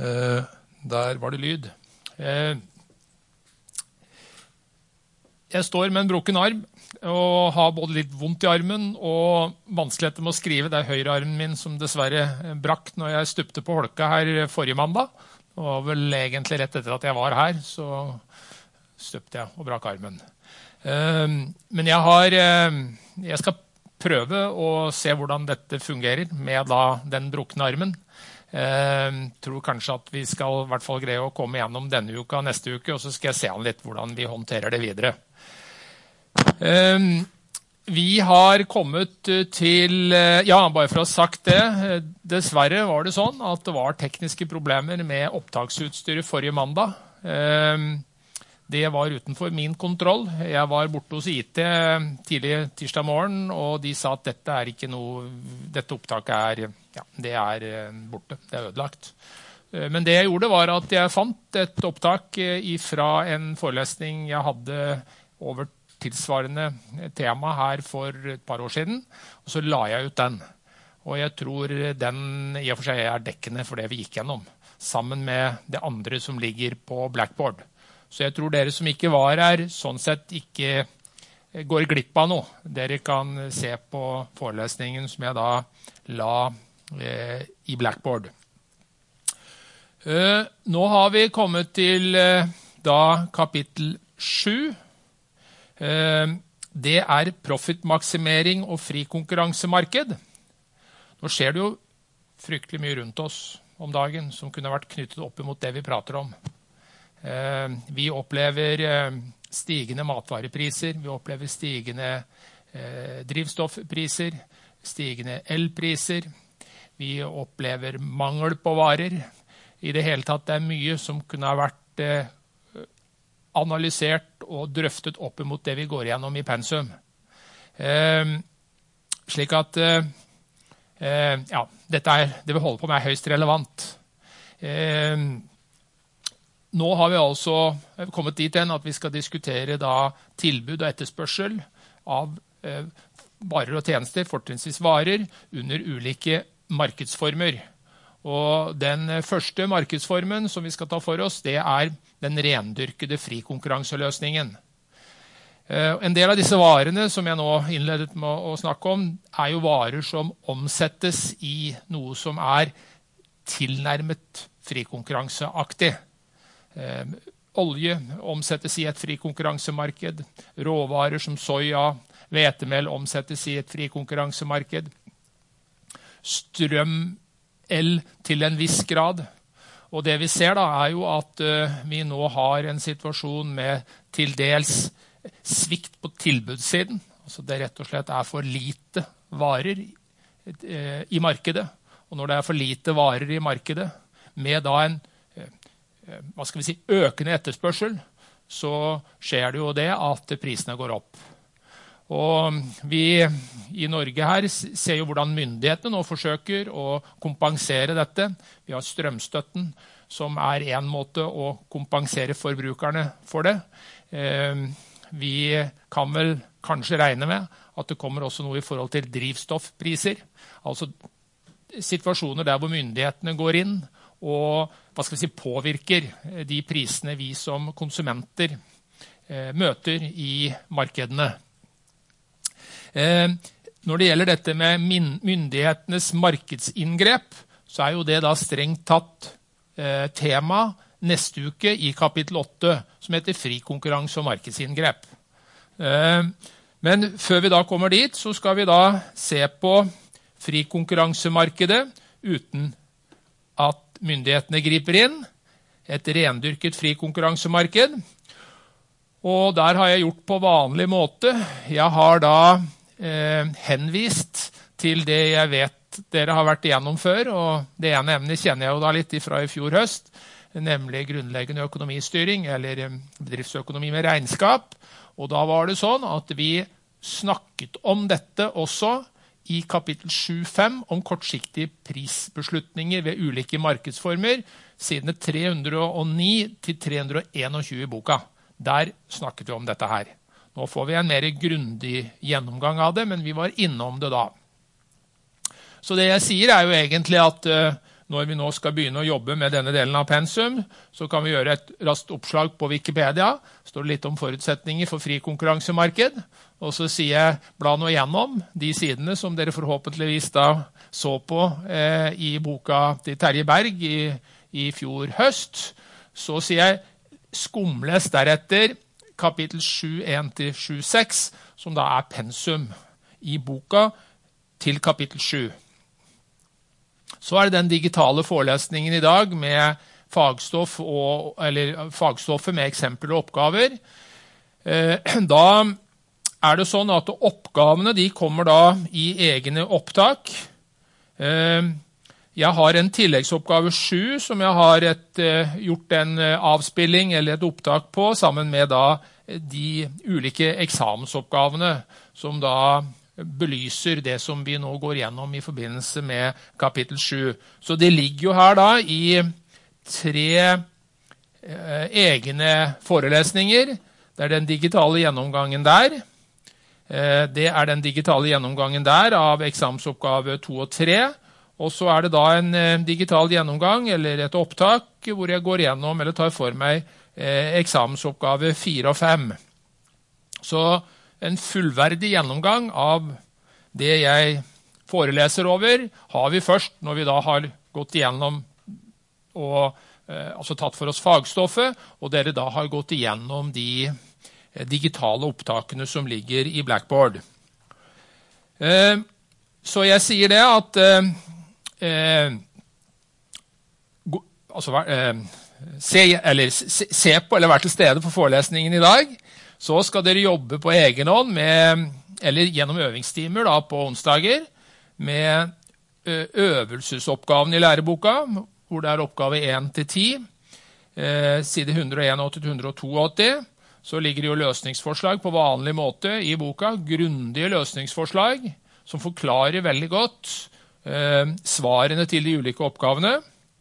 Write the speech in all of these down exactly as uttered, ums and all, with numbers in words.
Eh, der var det lyd. Eh, jeg står med en brukken arm og har både litt vondt i armen og vanskeligheter med å skrive. Det er høyrearmen min som dessverre brakk når jeg stupte på holka her forrige mandag. Det var vel egentlig rett etter at jeg var her, så stupte jeg og brakk armen. Eh, men jeg har, eh, jeg skal prøve å se hvordan dette fungerer med da den brukne armen. Jeg tror kanskje at vi skal i hvert fall greie å komme gjennom denne uka og neste uke, og så skal jeg se an litt hvordan vi håndterer det videre. Vi har kommet til, ja, bare for å ha sagt det, dessverre var det sånn at det var tekniske problemer med opptaksutstyret forrige mandag. Det var utenfor min kontroll. Jeg var borte hos I T tidlig tirsdag morgen, og de sa at dette er ikke noe, dette opptaket er, ja, det er borte, det er ødelagt. Men det jeg gjorde var at jeg fant et opptak fra en forelesning jeg hadde over tilsvarende tema her for et par år siden, og så la jeg ut den. Og jeg tror den i og for seg er dekkende for det vi gikk gjennom, sammen med det andre som ligger på Blackboard. Så jeg tror dere som ikke var her, sånn sett ikke går glipp av noe. Dere kan se på forelesningen som jeg da la eh, i Blackboard. Eh, nå har vi kommet til eh, da kapittel sju. Eh, det er profitmaksimering og fri konkurransemarked. Nå skjer det jo fryktelig mye rundt oss om dagen som kunne vært knyttet opp mot det vi prater om. Vi opplever stigende matvarepriser, vi opplever stigende drivstoffpriser, stigende elpriser, vi opplever mangel på varer. I det hele tatt det er mye som kunne ha vært analysert og drøftet opp mot det vi går gjennom i pensum. Slik at ja, dette er, det vi holder på med er høyst relevant. Nå har vi altså kommet dit hen at vi skal diskutere da tilbud og etterspørsel av eh, varer og tjenester, fortrinnsvis varer, under ulike markedsformer. Og den første markedsformen som vi skal ta for oss, det er den rendyrkede frikonkurranseløsningen. Eh, en del av disse varene som jeg nå innledet med å snakke om, er jo varer som omsettes i noe som er tilnærmet frikonkurranseaktig. Eh, olje omsettes i et frikonkurransemarked, råvarer som soja, hvetemel omsettes i et frikonkurransemarked, strøm, el til en viss grad. Og det vi ser da er jo at uh, vi nå har en situasjon med til dels svikt på tilbudssiden. Altså det rett og slett er for lite varer uh, i markedet. Og når det er for lite varer i markedet, med da en hva skal vi si, økende etterspørsel, så skjer det jo det at prisene går opp. Og vi i Norge her ser jo hvordan myndighetene nå forsøker å kompensere dette. Vi har strømstøtten, som er en måte å kompensere forbrukerne for det. Vi kan vel kanskje regne med at det kommer også noe i forhold til drivstoffpriser. Altså situasjoner der hvor myndighetene går inn og hva skal vi si, påvirker de prisene vi som konsumenter eh, møter i markedene. Eh, når det gjelder dette med myndighetenes markedsinngrep, så er jo det da strengt tatt eh, tema neste uke i kapittel åtte, som heter fri konkurranse og markedsinngrep. Eh, men før vi da kommer dit, så skal vi da se på fri konkurransemarkedet uten at myndighetene griper inn, et rendyrket fri konkurransemarked. Og der har jeg gjort på vanlig måte. Jeg har da eh, henvist til det jeg vet dere har vært igjennom før, og det ene emnet kjenner jeg jo da litt fra i fjor høst, nemlig grunnleggende økonomistyring, eller bedriftsøkonomi med regnskap. Og da var det sånn at vi snakket om dette også i kapittel sju punkt fem om kortsiktige prisbeslutninger ved ulike markedsformer, sidene tre hundre og ni til tre hundre og tjueen i boka. Der snakket vi om dette her. Nå får vi en mer grundig gjennomgang av det, men vi var innom det da. Så det jeg sier er jo egentlig at uh, når vi nå skal begynne å jobbe med denne delen av pensum, så kan vi gjøre et raskt oppslag på Wikipedia. Det står litt om forutsetninger for fri konkurransemarked. Og så sier jeg, bla nå gjennom de sidene som dere forhåpentligvis da så på eh, i boka til Terje Berg i, i fjor høst. Så sier jeg, skumles deretter kapittel sju én til sju seks, som da er pensum i boka til kapittel sju. Så er det den digitale forelesningen i dag med fagstoff og, eller fagstoffet med eksempler og oppgaver. Da er det sånn at oppgavene de kommer da i egne opptak. Jeg har en tilleggsoppgave sju som jeg har et, gjort en avspilling eller et opptak på sammen med da de ulike eksamensoppgavene som da belyser det som vi nå går gjennom i forbindelse med kapittel sju. Så det ligger jo her da i tre eh, egne forelesninger. Det er den digitale gjennomgangen der. Eh, det er den digitale gjennomgangen der av eksamensoppgave to og tre. Og så er det da en eh, digital gjennomgang eller et opptak hvor jeg går gjennom eller tar for meg eh, eksamensoppgave fire og fem. Så en fullverdig gjennomgang av det jeg foreleser over har vi først når vi da har gått igjennom og eh, altså tatt for oss fagstoffet, og dere da har gått igjennom de eh, digitale opptakene som ligger i Blackboard. Eh, så jeg sier det at eh, eh, go, altså, eh, se, eller, se, se på eller være til stede på forelesningen i dag. Så skal dere jobbe på egen hånd med, eller gjennom øvingstimer da, på onsdager med øvelsesoppgaven i læreboka, hvor det er oppgave én til ti, eh, side hundre og en til hundre og åttito. Så ligger det jo løsningsforslag på vanlig måte i boka, grundige løsningsforslag som forklarer veldig godt eh, svarene til de ulike oppgavene.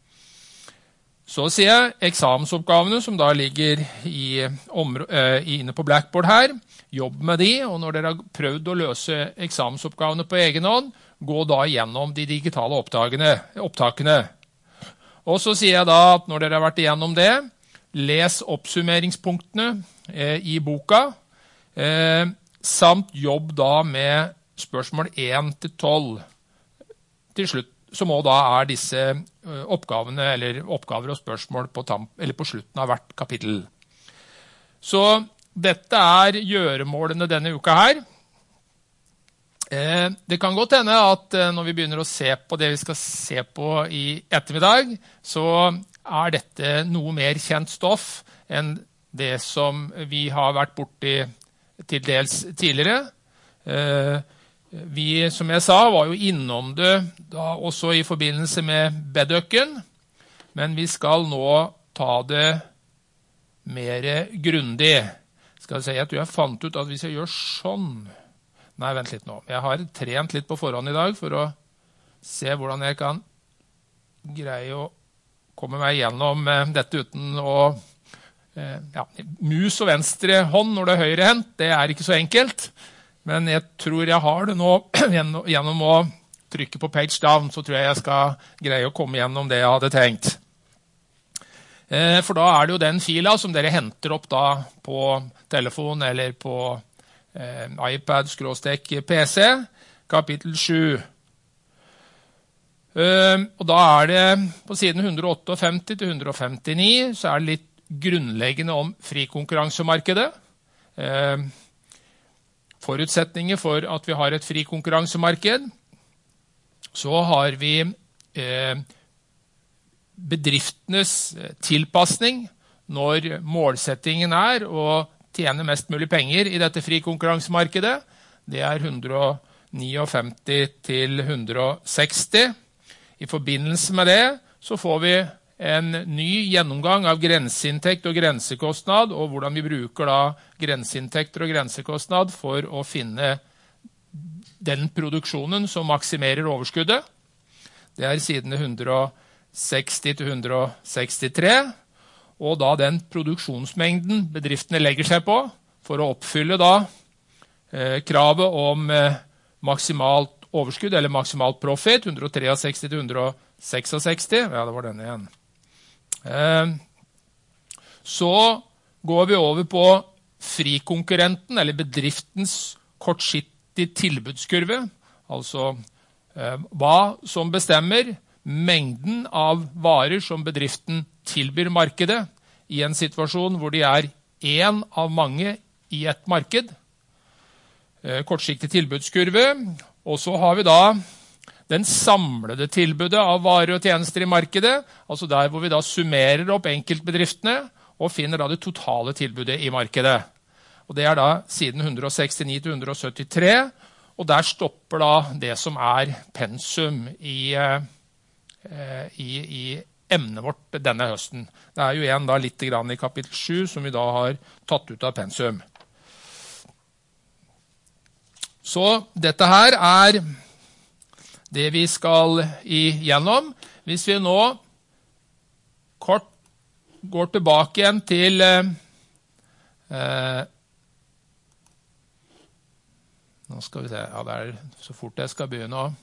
Så sier jeg eksamensoppgavene som da ligger i, eh, inne på Blackboard her. Jobb med de, og når dere har prøvd å løse eksamensoppgavene på egen hånd, gå da gjennom de digitale opptakene. Og så sier jeg da at når dere har vært igjennom det, les oppsummeringspunktene eh, i boka, eh, samt jobb da med spørsmål én til tolv til slutt, som også da er disse oppgavene eller oppgaver og spørsmål på, tamp, eller på slutten av hvert kapittel. Så dette er gjøremålene denne uka her. Eh, det kan godt hende at eh, når vi begynner å se på det vi skal se på i ettermiddag, så er dette noe mer kjent stoff enn det som vi har vært borti til dels tidligere. Eh, Vi, som jeg sa, var jo innom det da også i forbindelse med bedøkken, men vi skal nå ta det mer grundig. Skal jeg si at jeg fant ut at hvis jeg gjør sånn... Nei, vent litt nå. Jeg har trent litt på forhånd i dag for å se hvordan jeg kan greie å komme meg gjennom dette uten å... Ja, mus og venstre hånd når det er høyre hendt, det er ikke så enkelt. Men jeg tror jeg har det nå gjennom å trykke på page down, så tror jeg jeg skal greie å komme gjennom det jeg hadde tenkt. For da er det jo den fila som dere henter opp da på telefon eller på eh, iPad skråstrek P C, kapittel sju. Eh, og da er det på siden hundre og femtiåtte til hundre og femtini, så er det litt grunnleggende om frikonkurransemarkedet. Eh, forutsetninger for at vi har et fri konkurransemarked. Så har vi eh, bedriftenes tilpassning når målsettingen er å tjene mest mulig penger i dette fri konkurransemarkedet. Det er hundre og femtini til hundre og seksti. I forbindelse med det så får vi en ny gjennomgang av grenseinntekt og grensekostnad, og hvordan vi bruker da grenseinntekter og grensekostnad for å finne den produksjonen som maksimerer overskuddet. Det er sidene hundre og seksti til hundre og sekstitre, og da den produksjonsmengden bedriftene legger seg på for å oppfylle da eh, kravet om eh, maksimalt overskudd, eller maksimalt profit, hundre og sekstitre til hundre og sekstiseks. Ja, det var denne igjen. Eh, så går vi over på frikonkurrenten, eller bedriftens kortsiktige tilbudskurve, altså eh, hva som bestemmer mengden av varer som bedriften tilbyr markedet i en situasjon hvor de er en av mange i et marked. Eh, kortsiktig tilbudskurve, og så har vi da den samlede tilbudet av varer og tjenester i markedet, altså der hvor vi da summerer opp enkeltbedriftene og finner da det totale tilbudet i markedet. Og det er da siden hundre og sekstini til hundre og syttitre, og der stopper da det som er pensum i, eh, i, i emnet vårt denne høsten. Det er jo igjen da litt grann i kapittel sju som vi da har tatt ut av pensum. Så dette her er det vi skal igjennom. Hvis vi nå kort går tilbake igjen til eh, nå skal vi se, ja, det er så fort jeg skal begynne å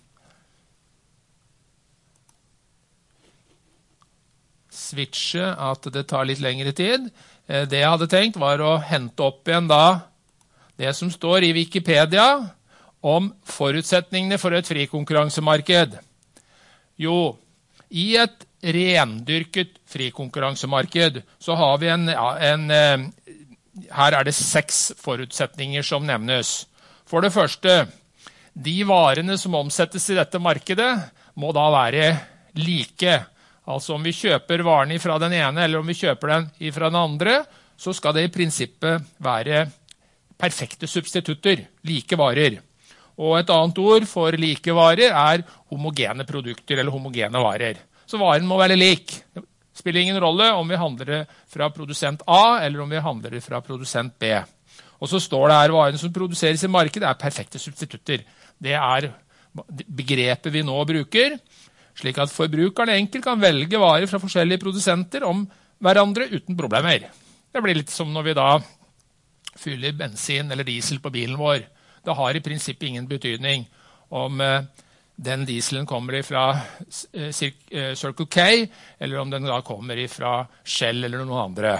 switche, at det tar litt lengre tid. Eh, det jeg hadde tenkt var å hente opp igjen da det som står i Wikipedia om forutsetningene for et frikonkurransemarked. Jo, i et rendyrket frikonkurransemarked så har vi en, ja, en eh, her er det seks forutsetninger som nevnes. For det første, de varene som omsettes i dette markedet må da være like. Altså om vi kjøper varene fra den ene eller om vi kjøper den fra den andre, så skal det i prinsippet være perfekte substitutter, like varer. Og et annet ord for like varer er homogene produkter eller homogene varer. Så varen må være lik. Det spiller ingen rolle om vi handler det fra produsent A eller om vi handler det fra produsent B. Og så står det her varene som produseres i markedet er perfekte substitutter. Det er begrepet vi nå bruker, slik at forbrukerne enkelt kan velge varer fra forskjellige produsenter om hverandre uten problemer. Det blir litt som når vi da fyller bensin eller diesel på bilen vår. Det har i prinsippet ingen betydning om eh, den dieselen kommer fra eh, Circle K, eller om den da kommer fra Shell eller noen andre.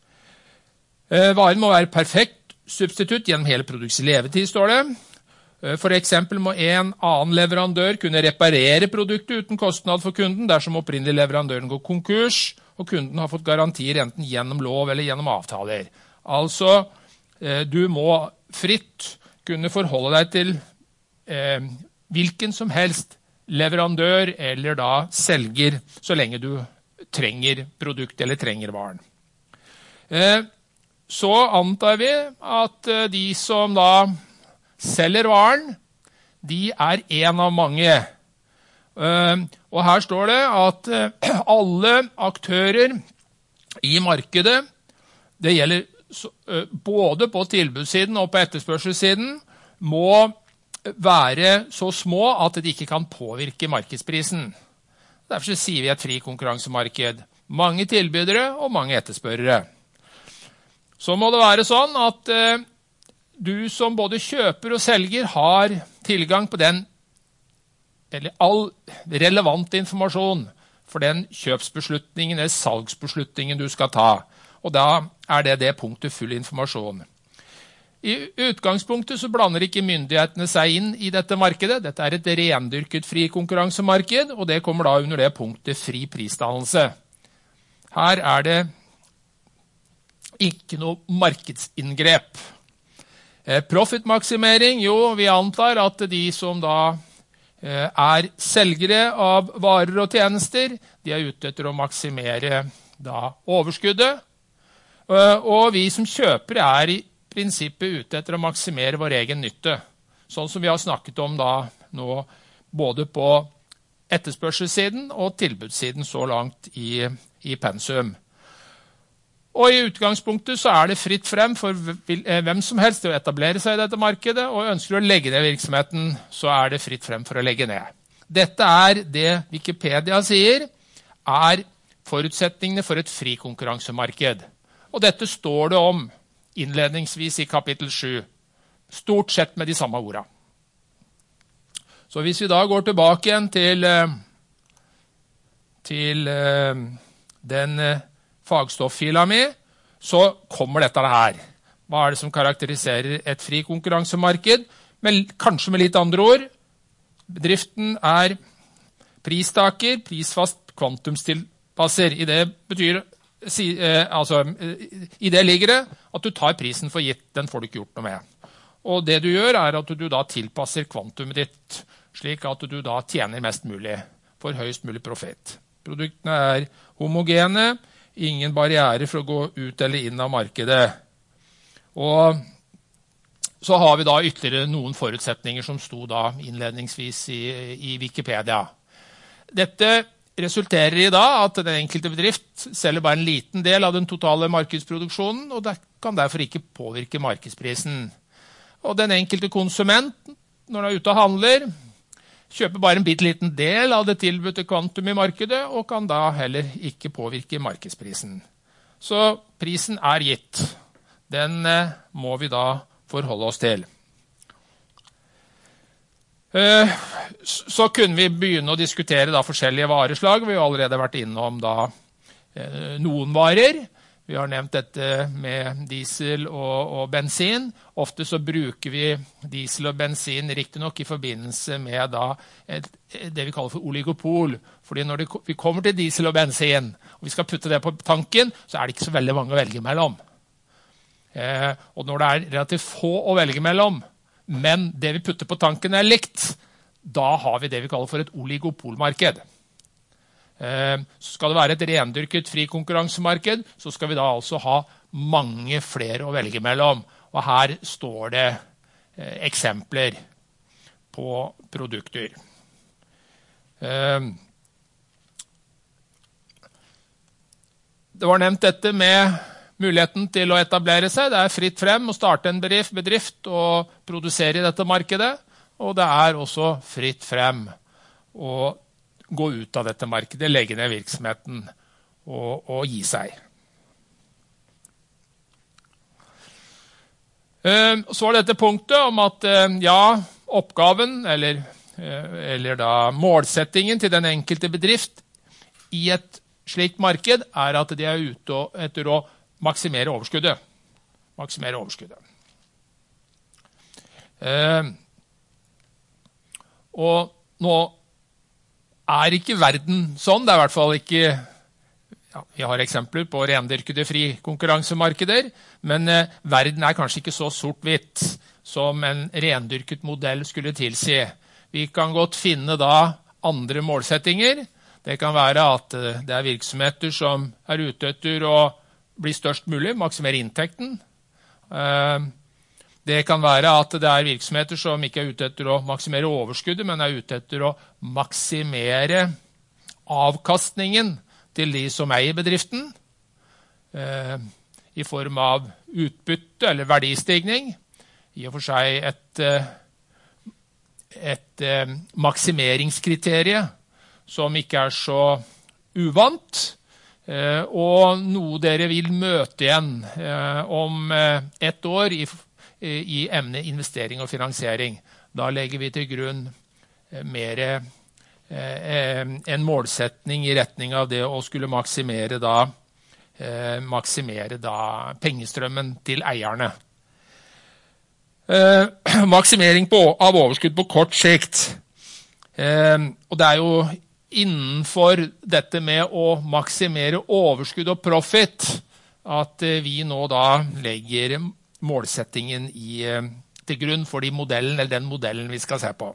Eh, varen må være perfekt substitutt gjennom hele produktets levetid, står det. Eh, for eksempel må en annen leverandør kunne reparere produktet uten kostnad for kunden, dersom opprinnelig leverandøren går konkurs, og kunden har fått garantier enten gjennom lov eller gjennom avtaler. Altså, eh, du må fritt kunne forholde deg til eh, hvilken som helst leverandør eller da selger, så lenge du trenger produkt eller trenger varen. Eh, så antar vi at eh, de som da selger varen, de er en av mange. Eh, og her står det at eh, alle aktører i markedet, det gjelder Så, uh, både på tilbudssiden og på etterspørselssiden må være så små at de ikke kan påvirke markedsprisen. Derfor sier vi et fri konkurransemarked. Mange tilbydere og mange etterspørere. Så må det være sånn at uh, du som både kjøper og selger har tilgang på den eller all relevant informasjon for den kjøpsbeslutningen eller salgsbeslutningen du skal ta. Og da er det det punktet full informasjon. I utgangspunktet så blander ikke myndighetene seg inn i dette markedet. Dette er et rendyrket fri konkurransemarked, og det kommer da under det punktet fri prisdannelse. Her er det ikke noe markedsinngrep. Eh, profitmaksimering, jo, vi antar at de som da eh, er selgere av varer og tjenester, de er ute etter å maksimere da overskuddet. Og vi som kjøper er i prinsippet ute etter å maksimere vår egen nytte. Sånn som vi har snakket om da nå både på etterspørselssiden og tilbudssiden så langt i, i pensum. Og i utgangspunktet så er det fritt frem for hvem som helst til å etablere seg i dette markedet, og ønsker å legge ned virksomheten, så er det fritt frem for å legge ned. Dette er det Wikipedia sier, er forutsetningene for et frikonkurransemarked. Og dette står det om innledningsvis i kapittel sju. Stort sett med de samme ordene. Så hvis vi da går tilbake igjen til, til den fagstofffila mi, så kommer dette her. Hva er det som karakteriserer et fri konkurransemarked? Men kanskje med litt andre ord. Bedriften er pristaker, prisfast kvantumstilpasser. I det betyr, altså, i det ligger det at du tar prisen for gitt, den får du ikke gjort noe med. Og det du gjør er at du da tilpasser kvantumet ditt, slik at du da tjener mest mulig, for høyest mulig profit. Produktene er homogene, ingen barriere for å gå ut eller inn av markedet. Og så har vi da ytterligere noen forutsetninger som sto da innledningsvis i, i Wikipedia. Dette resulterer i da at den enkelte bedrift selger bare en liten del av den totale markedsproduksjonen, og det kan derfor ikke påvirke markedsprisen. Og den enkelte konsument, når den er ute og handler, kjøper bare en bitte liten del av det tilbudte kvantum i markedet, og kan da heller ikke påvirke markedsprisen. Så prisen er gitt. Den eh, må vi da forholde oss til. Eh, så kunne vi begynne å diskutere da forskjellige vareslag. Vi har allerede vært innom da eh, noen varer. Vi har nevnt dette med diesel og, og bensin. Ofte så bruker vi diesel og bensin riktig nok i forbindelse med da et, det vi kaller for oligopol. Fordi når det, vi kommer til diesel og bensin, og vi skal putte det på tanken, så er det ikke så veldig mange å velge mellom. Eh, og når det er relativt få å velge mellom, men det vi putter på tanken er likt, da har vi det vi kaller for et oligopolmarked. Så skal det være et rendyrket fri konkurransemarked, så skal vi da altså ha mange flere å velge mellom. Og her står det eh, eksempler på produkter. Eh, det var nevnt dette med muligheten til å etablere seg. Det er fritt frem å starte en bedrift, bedrift og produsere i dette markedet. Og det er også fritt frem å gå ut av dette markedet, legge ned virksomheten og, og gi seg. Så var dette punktet om at ja, oppgaven eller, eller da målsettingen til den enkelte bedrift i et slikt marked er at de er ute etter å maksimere overskuddet. Maksimere overskuddet. Og nå er ikke verden sånn, det er i hvert fall ikke, ja, vi har eksempler på rendyrkede fri konkurransemarkeder, men eh, verden er kanskje ikke så sort-hvitt som en rendyrket modell skulle tilsi. Vi kan godt finne da andre målsettinger. Det kan være at eh, det er virksomheter som er ute etter å bli størst mulig, maksimere inntekten. Eh, Det kan være at det er virksomheter som ikke er ute etter å maksimere overskuddet, men er ute etter å maksimere avkastningen til de som eier bedriften, eh, i form av utbytte eller verdistigning. I og for seg et, et eh, maksimeringskriterie som ikke er så uvant, eh, og noe dere vil møte igjen eh, om eh, ett år i i emne investering og finansiering. Da legger vi til grunn mer eh, en målsetning i retning av det å skulle maksimere da, eh, maksimere da pengestrømmen til eierne. Eh, maksimering på, av overskudd på kort sikt. Eh, og det er jo innenfor dette med å maksimere overskudd og profit at eh, vi nå da legger målsettingen i, til grunn for de modellen, eller den modellen vi skal se på.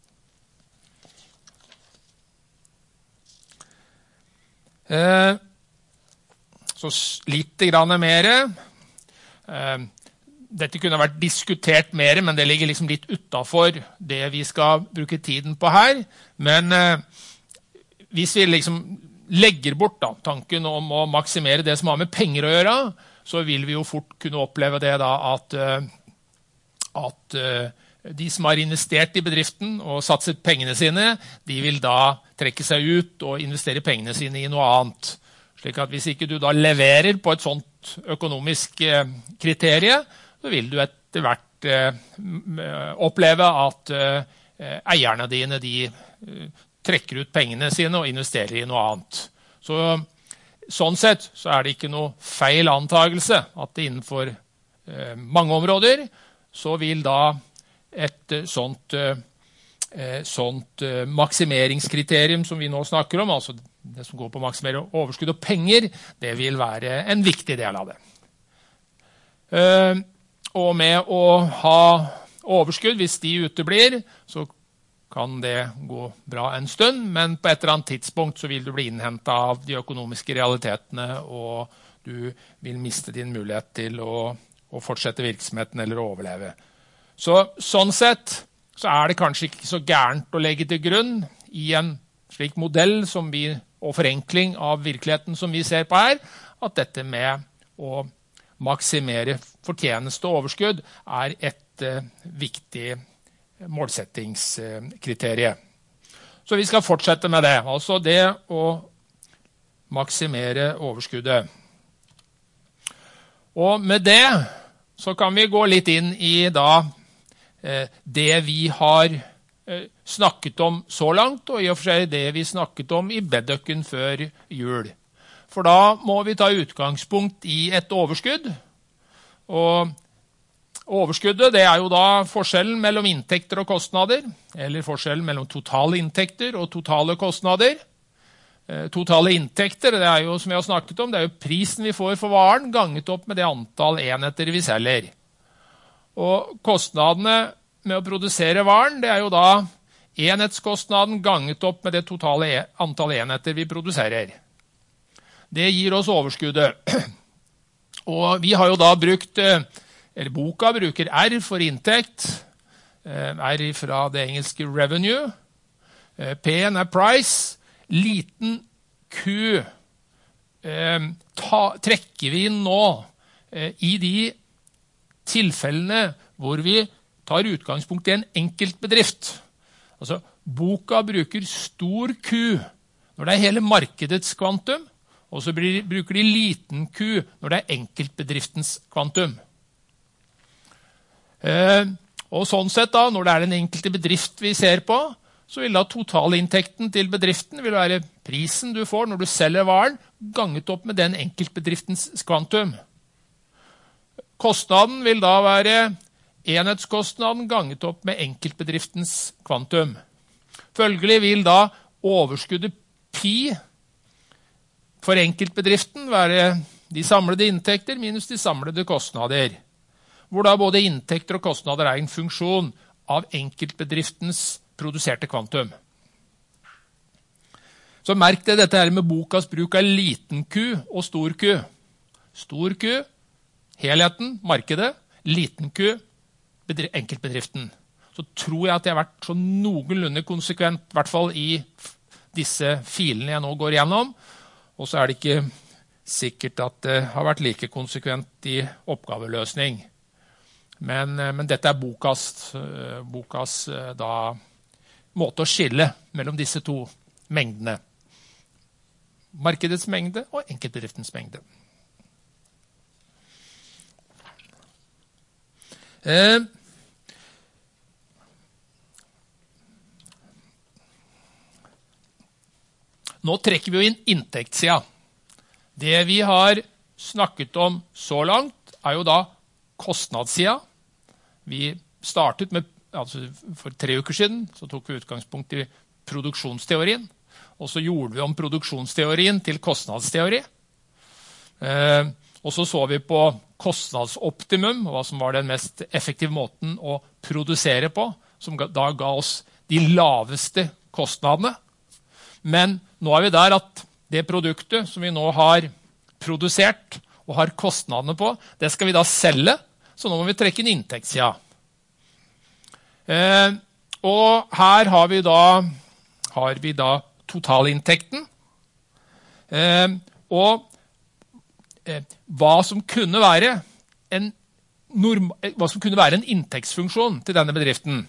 Eh, så litt grann mer. Eh, dette kunne vært diskutert mer, men det ligger liksom litt utenfor det vi skal bruke tiden på her. Men eh, hvis vi liksom legger bort da, tanken om å maksimere det som har med penger å gjøre, så vil vi jo fort kunne oppleve det da at, at de som har investert i bedriften og satset pengene sine, de vil da trekke seg ut og investere pengene sine i noe annet. Slik at hvis ikke du da leverer på et sånt økonomisk kriterie, så vil du etter hvert oppleve at eh, eierne dine de eh, trekker ut pengene sine og investerer i noe annet. Så, sånn sett så er det ikke noe feil antagelse at det innenfor eh, mange områder så vil da et eh, sånt, eh, sånt eh, maksimeringskriterium som vi nå snakker om, altså det som går på maksimere overskudd og penger, det vil være en viktig del av det. Eh, og med å ha overskudd, hvis de uteblir, så kan det gå bra en stund, men på et eller annet tidspunkt så vil du bli innhentet av de økonomiske realitetene, og du vil miste din mulighet til å, å fortsette virksomheten eller å overleve. Så sånn sett så er det kanskje ikke så gærent å legge til grunn i en slik modell som vi, og forenkling av virkeligheten som vi ser på her, at dette med å maksimere fortjeneste og overskudd er et uh, viktig målsettingskriteriet. Så vi skal fortsette med det, altså det å maksimere overskuddet. Og med det så kan vi gå litt inn i da eh, det vi har eh, snakket om så langt, og i og for seg det vi snakket om i bedøkken før jul. For da må vi ta utgangspunkt i et overskudd, og overskuddet det er jo da forskjellen mellom inntekter og kostnader, eller forskjellen mellom totale inntekter og totale kostnader. Eh, totale inntekter, det er jo som vi har snakket om, det er jo prisen vi får for varen, ganget opp med det antall enheter vi selger. Og kostnadene med å produsere varen, det er jo da enhetskostnaden ganget opp med det totale antall enheter vi produserer. Det gir oss overskuddet. Og vi har jo da brukt eller boka bruker R for inntekt, R fra det engelske revenue, P-en er price, liten Q ta, trekker vi inn nå i de tilfellene hvor vi tar utgangspunkt i en enkelt bedrift. Altså, boka bruker stor Q når det er hele markedets kvantum, og så bruker de liten Q når det er enkeltbedriftens kvantum. Eh, og sånn sett da, når det er den enkelte bedrift vi ser på, så vil da totalinntekten til bedriften vil være prisen du får når du selger varen, ganget opp med den enkeltbedriftens kvantum. Kostnaden vil da være enhetskostnaden ganget opp med enkeltbedriftens kvantum. Følgelig vil da overskuddet pi for enkeltbedriften være de samlede inntekter minus de samlede kostnader, hvor da både inntekter og kostnader er en funksjon av enkeltbedriftens produserte kvantum. Så merk det dette her med bokas bruk av liten Q og stor Q. Stor Q, helheten, markedet, liten Q, enkeltbedriften. Så tror jeg at jeg har vært så noenlunde konsekvent, i hvert fall i disse filene jeg nå går gjennom, og så er det ikke sikkert at det har vært like konsekvent i oppgaveløsning. Men, men dette er bokas, bokas da, måte å skille mellom disse to mengdene. Markedets mengde og enkeltbedriftens mengde. Eh, nå trekker vi jo inn inntektssida. Det vi har snakket om så langt er jo da kostnadssida. Vi startet med, altså for tre uker siden, så tok vi utgangspunkt i produksjonsteorien, og så gjorde vi om produksjonsteorien til kostnadsteori. Eh, og så så vi på kostnadsoptimum, hva som var den mest effektive måten å produsere på, som da ga oss de laveste kostnadene. Men nå er vi der at det produktet som vi nå har produsert og har kostnadene på, det skal vi da selge, så nå må vi trekke inn inntektssida. Eh, og her har vi da, har vi da totalinntekten, eh, og eh, hva som kunne være en norm, hva som kunne være en inntektsfunksjon til denne bedriften.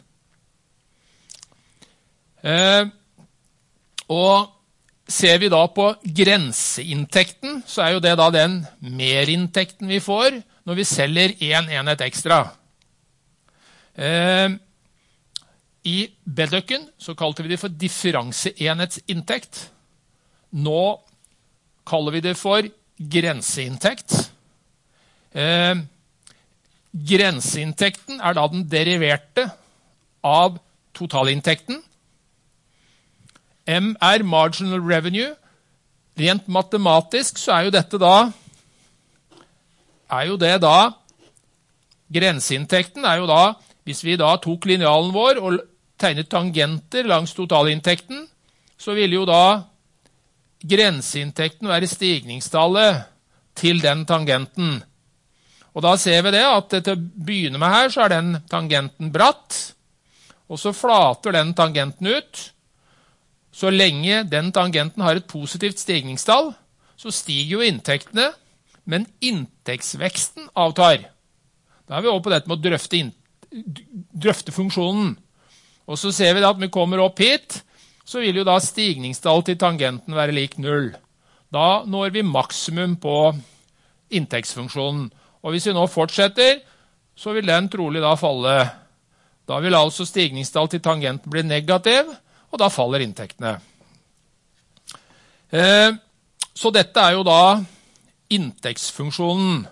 Eh, og ser vi da på grenseinntekten, så er jo det da den merinntekten vi får når vi selger en enhet ekstra. Eh, I Bedøkken så kalte vi det for differenseenhetsinntekt. Nå kaller vi det for grenseinntekt. Eh, grenseinntekten er da den deriverte av totalinntekten. M er marginal revenue. Rent matematisk så er jo dette da, er jo det da, grenseinntekten er jo da, hvis vi da tok linealen vår og tegnet tangenter langs totalinntekten, så vil jo da grenseinntekten være stigningstallet til den tangenten. Og da ser vi det at til å begynne med her så er den tangenten bratt, og så flater den tangenten ut. Så lenge den tangenten har et positivt stigningstall, så stiger jo inntektene, men inntektsveksten avtar. Da er vi over på dette med å drøfte, drøfte funksjonen. Og så ser vi da at når vi kommer opp hit, så vil jo da stigningstallet til tangenten være lik null. Da når vi maksimum på inntektsfunksjonen. Og hvis vi nå fortsetter, så vil den trolig da falle. Da vil altså stigningstallet til tangenten bli negativ, og da faller inntektene. Eh, så dette er jo da inntektsfunksjonen.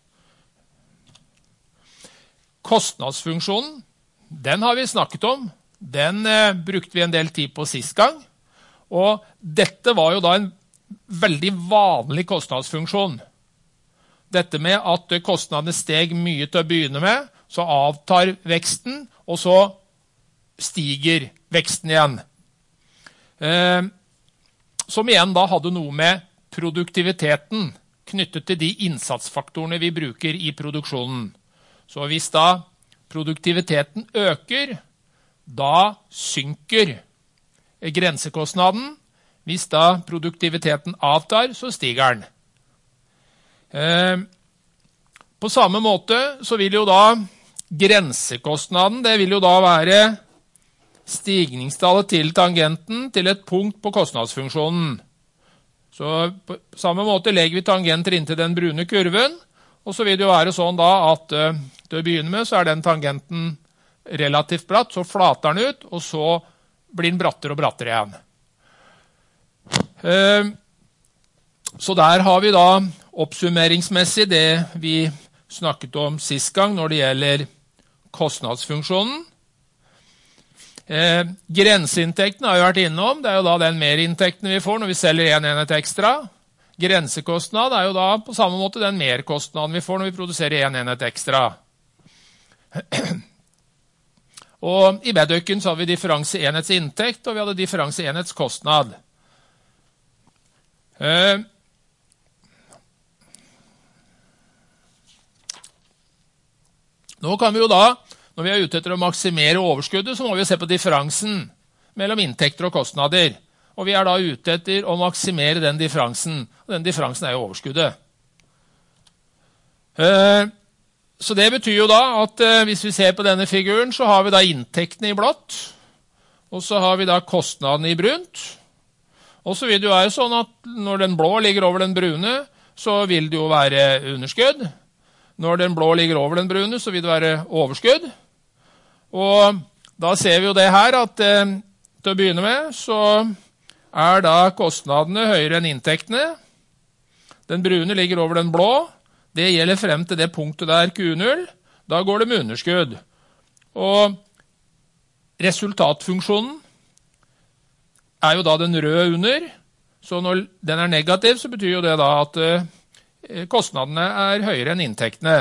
Kostnadsfunksjonen, den har vi snakket om. Den eh, brukte vi en del tid på sist gang. Og dette var jo da en veldig vanlig kostnadsfunksjon. Dette med at kostnadene steg mye til å begynne med, så avtar veksten, og så stiger veksten igjen. Eh, som igjen da hadde noe med produktiviteten knyttet til de innsatsfaktorene vi bruker i produksjonen. Så hvis da produktiviteten øker, da synker grensekostnaden. Hvis da produktiviteten avtar, så stiger den. Eh, på samme måte så vil jo da grensekostnaden, det vil jo da være stigningstallet til tangenten til et punkt på kostnadsfunksjonen. Så på samme måte legger vi tangenter inn til den brune kurven, og så vil det jo være sånn da at uh, til å begynne med så er den tangenten relativt bratt, så flater den ut, og så blir den brattere og brattere igjen. Uh, så der har vi da oppsummeringsmessig det vi snakket om sist gang når det gjelder kostnadsfunksjonen. Eh, grenseinntekten har vi vært innom, det er jo da den merinntekten vi får når vi selger en enhet ekstra. Grensekostnad er jo da på samme måte den merkostnaden vi får når vi produserer en enhet ekstra. Og i Bedøkken så hadde vi differenseenhetsinntekt, og vi hadde differenseenhetskostnad. Eh, Nå kan vi jo da, når vi er ute etter å maksimere overskuddet, så må vi se på differansen mellom inntekter og kostnader. Og vi er da ute etter å maksimere den differansen, og den differansen er jo overskuddet. Så det betyr jo da at hvis vi ser på denne figuren, så har vi da inntektene i blått, og så har vi da kostnadene i brunt. Og så vil det jo være sånn at når den blå ligger over den brune, så vil det jo være underskudd. Når den blå ligger over den brune, så vil det være overskudd. Og da ser vi jo det her, at eh, til å begynne med, så er da kostnadene høyere enn inntektene. Den brune ligger over den blå. Det gjelder frem til det punktet der Q null. Da går det med underskudd. Og resultatfunksjonen er jo da den røde under. Så når den er negativ, så betyr jo det da at eh, kostnadene er høyere enn inntektene.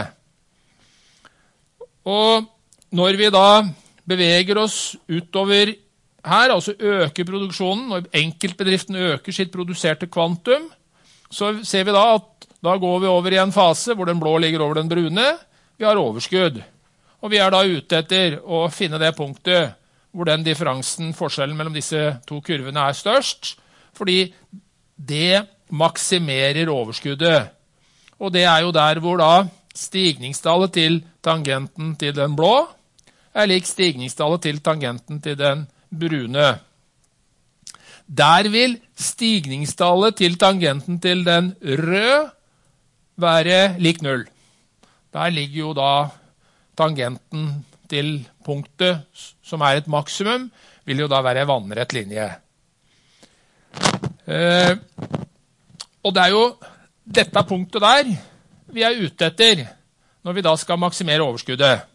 Og når vi da beveger oss utover her, altså øker produksjonen, når enkeltbedriften øker sitt produserte kvantum, så ser vi da at da går vi over i en fase hvor den blå ligger over den brune. Vi har overskudd. Og vi er da ute etter å finne det punktet hvor den differansen, forskjellen mellom disse to kurvene er størst, fordi det maksimerer overskuddet. Og det er jo der hvor da stigningstallet til tangenten til den blå er lik stigningstallet til tangenten til den brune. Der vil stigningstallet til tangenten til den røde være lik null. Der ligger jo da tangenten til punktet som er et maksimum, vil jo da være vannrett linje. Eh, og det er jo dette punktet der vi er ute etter når vi da skal maksimere overskuddet.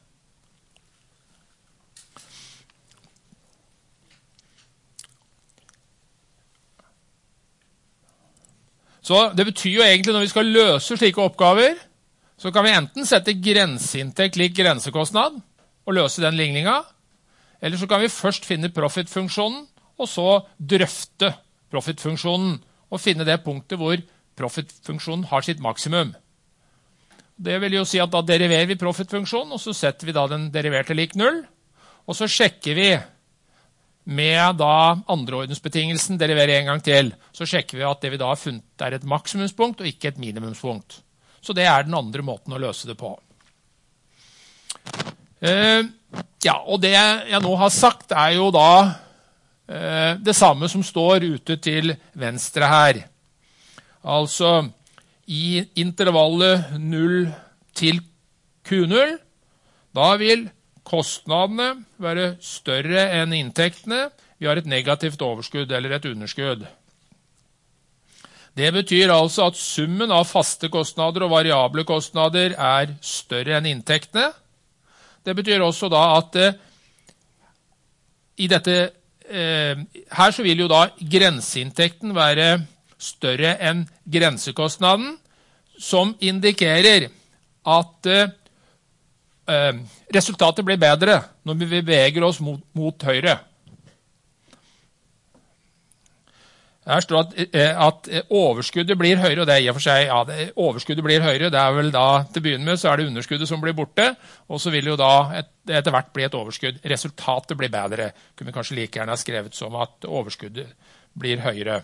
Så det betyr jo egentlig når vi skal løse slike oppgaver, så kan vi enten sette grenseinntekt lik grensekostnad og løse den ligningen, eller så kan vi først finne profitfunksjonen, og så drøfte profitfunksjonen, og finne det punktet hvor profitfunksjonen har sitt maksimum. Det vil jo si at da deriverer vi profitfunksjonen, og så setter vi da den deriverte lik null, og så sjekker vi med da andreordensbetingelsen deriverer en gang til, så sjekker vi at det vi da har funnet er et maksimumspunkt og ikke et minimumspunkt. Så det er den andre måten å løse det på. Eh, ja, og det jeg nå har sagt er jo da eh, det samme som står ute til venstre her. Altså, i intervallet null til Q null, da vil kostnadene være større enn inntektene. Vi har et negativt overskudd eller et underskudd. Det betyr altså at summen av faste kostnader og variable kostnader er større enn inntektene. Det betyr også da at eh, i dette, eh, her så vil jo da grenseinntekten være større enn grensekostnaden, som indikerer at eh, resultatet blir bedre når vi beveger oss mot, mot høyre. Her står at, at overskuddet blir høyere, og det er i og for seg, ja, det, overskuddet blir høyere, det er vel da, til å begynne med, så er det underskuddet som blir borte, og så vil jo da et, etter hvert bli et overskudd. Resultatet blir bedre. Kunne vi kanskje like gjerne ha skrevet som at overskuddet blir høyere.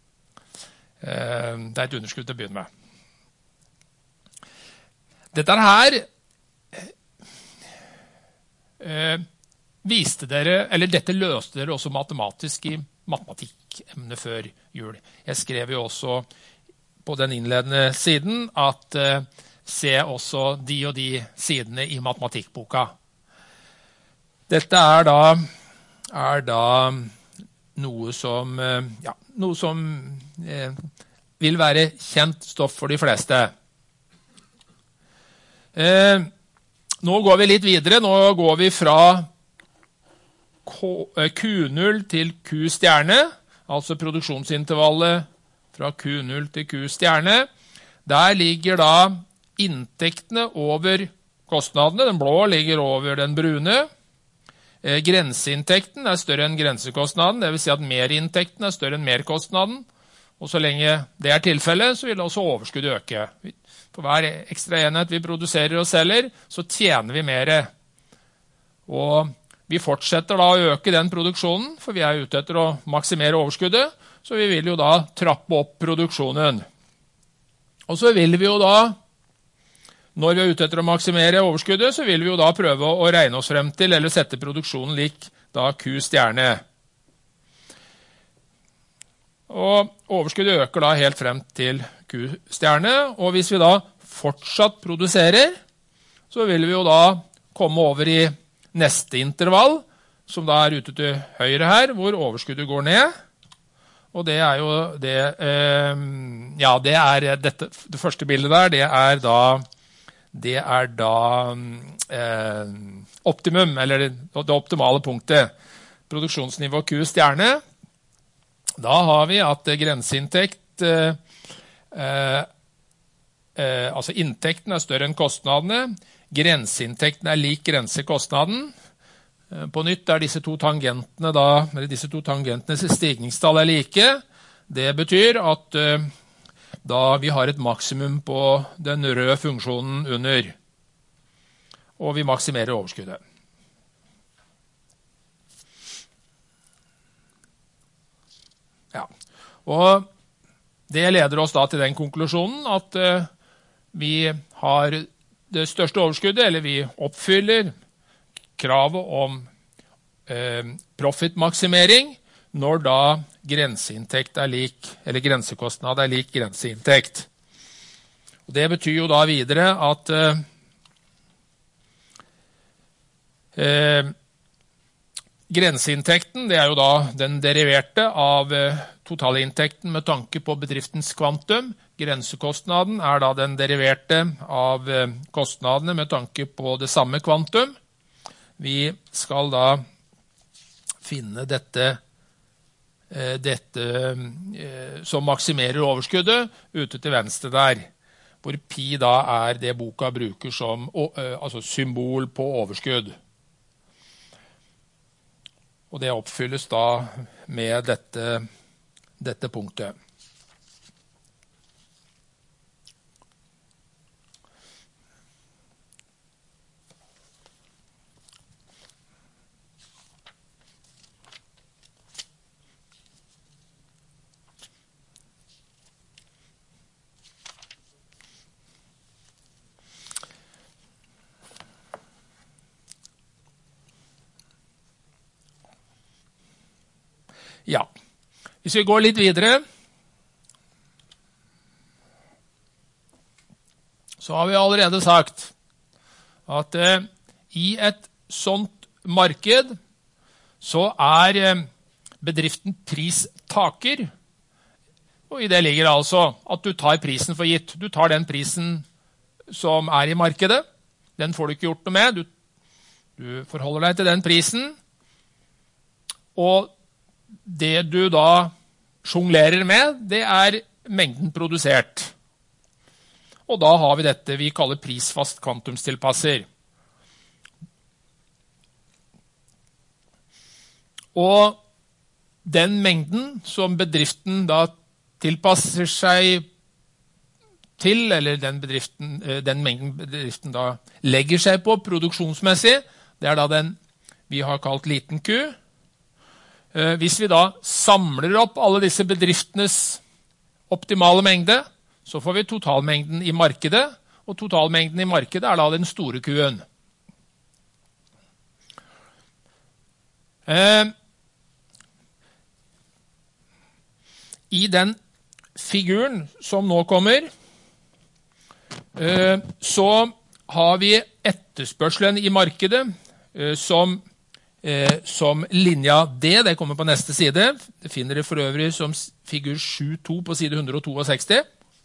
Det er et underskudd til å begynne med. Dette her Eh, viste dere, eller dette løste dere også matematisk i matematikkemnet før jul. Jeg skrev jo også på den innledende siden at eh, se også de og de sidene i matematikkboka. Dette er da, er da noe som, eh, ja, noe som eh, vil være kjent stoff for de fleste. Eh, Nå går vi litt videre. Nå går vi fra Q null til Q stjerne, altså produksjonsintervallet fra Q null til Q stjerne. Der ligger da inntektene over kostnadene. Den blå ligger over den brune. Grenseinntekten er større enn grensekostnaden, det vil si at merinntekten er større enn merkostnaden. Og så lenge det er tilfellet, så vil også overskuddet øke. For hver ekstra enhet vi produserer og selger, så tjener vi mer. Og vi fortsetter da å øke den produksjonen, for vi er ute etter å maksimere overskuddet, så vi vil jo da trappe opp produksjonen. Og så vil vi jo da, når vi er ute etter å maksimere overskuddet, så vil vi jo da prøve å regne oss frem til, eller sette produksjonen lik da Q stjerne. Og overskuddet øker da helt frem til Q stjerne, og hvis vi da fortsatt produserer, så vil vi jo da komme over i neste intervall, som da er ute til høyre her, hvor overskuddet går ned. Og det er jo det, eh, ja, det er dette, det første bildet der, det er da, det er da eh, optimum, eller det optimale punktet. Produksjonsnivå Q stjerne. Da har vi at grenseinntekt, eh, eh, eh, altså inntekten er større enn kostnadene, grenseinntekten er lik grensekostnaden. Eh, på nytt er disse to tangentene da, eller disse to tangentenes stigningstall er like. Det betyr at eh, da vi har et maksimum på den røde funksjonen under, og vi maksimerer overskuddet. Ja, og det leder oss da til den konklusjonen at uh, vi har det største overskuddet, eller vi oppfyller kravet om uh, profitmaksimering når da grenseinntekt er lik, eller grensekostnad er lik grenseinntekt. Og det betyr jo da videre at uh, uh, grenseinntekten, det er jo da den deriverte av totalinntekten med tanke på bedriftens kvantum. Grensekostnaden er da den deriverte av kostnadene med tanke på det samme kvantum. Vi skal da finne dette, dette som maksimerer overskuddet ute til venstre der, hvor pi da er det boka bruker som altså symbol på overskudd. Og det oppfylles da med dette, dette punktet. Ja, hvis vi går litt videre, så har vi allerede sagt at eh, i et sånt marked så er eh, bedriften pristaker, og i det ligger altså at du tar prisen for gitt. Du tar den prisen som er i markedet, den får du ikke gjort noe med, du, du forholder deg til den prisen, og det du da sjonglerer med, det er mengden produsert. Og da har vi dette vi kaller prisfast kvantumstilpasser. Og den mengden som bedriften da tilpasser seg til, eller den, bedriften, den mengden bedriften da legger seg på produksjonsmessig, det er da den vi har kalt liten Q. Hvis vi da samler opp alle disse bedriftenes optimale mengde, så får vi totalmengden i markedet, og totalmengden i markedet er da den store Q-en. Eh, I den figuren som nå kommer, eh, så har vi etterspørselen i markedet eh, som Eh, som linja D, det kommer på neste side. Det finner det for øvrig som figur sju to på side ett hundre sekstito.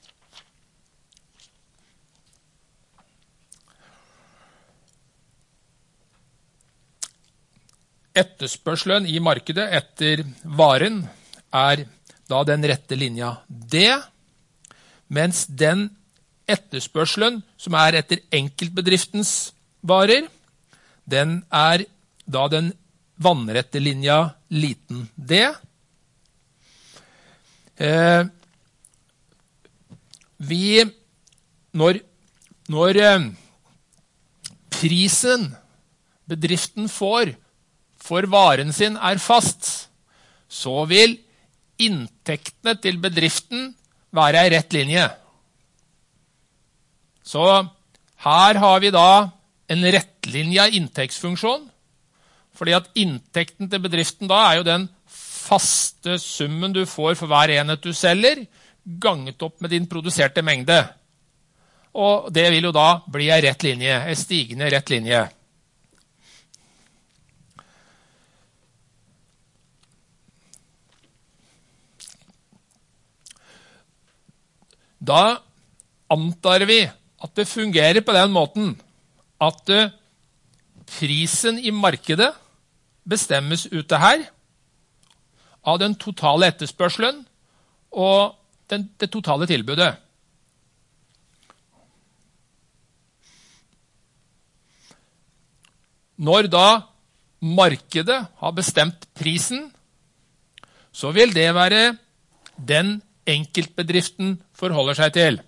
Etterspørselen i markedet etter varen er da den rette linja D, mens den etterspørselen som er etter enkeltbedriftens varer, den er da den vannrette linja liten d. Eh, vi, når, når eh, prisen bedriften får for varen sin er fast, så vil inntektene til bedriften være en rett linje. Så her har vi da en rettlinja inntektsfunksjon, fordi at inntekten til bedriften da er jo den faste summen du får for hver enhet du selger, ganget opp med din produserte mengde. Og det vil jo da bli en rett linje, en stigende rett linje. Da antar vi at det fungerer på den måten at prisen i markedet bestemmes ute her av den totale etterspørselen og den, det totale tilbudet. Når da markedet har bestemt prisen, så vil det være den enkeltbedriften forholder seg til.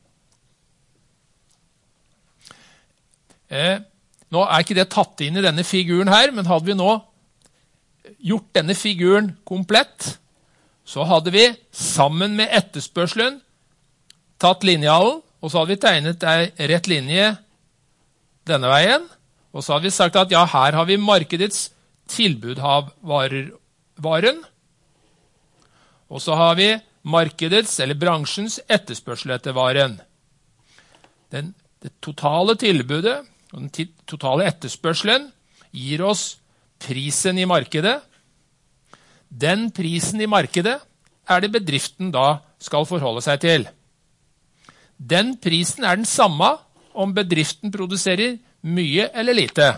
Eh, nå er ikke det tatt inn i denne figuren her, men hadde vi nå gjort denne figuren komplett, så hadde vi sammen med etterspørselen tatt linjalen, og så hadde vi tegnet en rett linje denne veien, og så hadde vi sagt at ja, her har vi markedets tilbud av varer, varen, og så har vi markedets eller bransjens etterspørsel etter varen. Den, det totale tilbudet og den totale etterspørselen gir oss prisen i markedet. Den prisen i markedet er det bedriften da skal forholde seg til. Den prisen er den samme om bedriften produserer mye eller lite.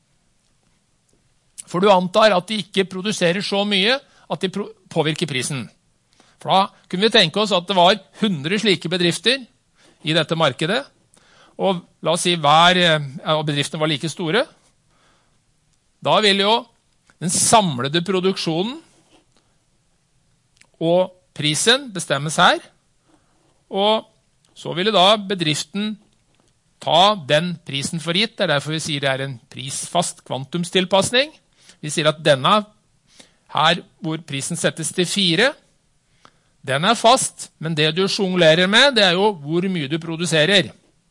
For du antar at de ikke produserer så mye at de påvirker prisen. For da kunne vi tenke oss at det var hundre slike bedrifter i dette markedet, og la oss si hver av bedriftene var like store. Da vil jo den samlede produksjonen og prisen bestemmes her, og så ville da bedriften ta den prisen for gitt. Det er derfor vi sier det er en prisfast kvantumstilpassning. Vi sier at denne her hvor prisen settes til fire, den er fast, men det du sjonglerer med, det er jo hvor mye du produserer.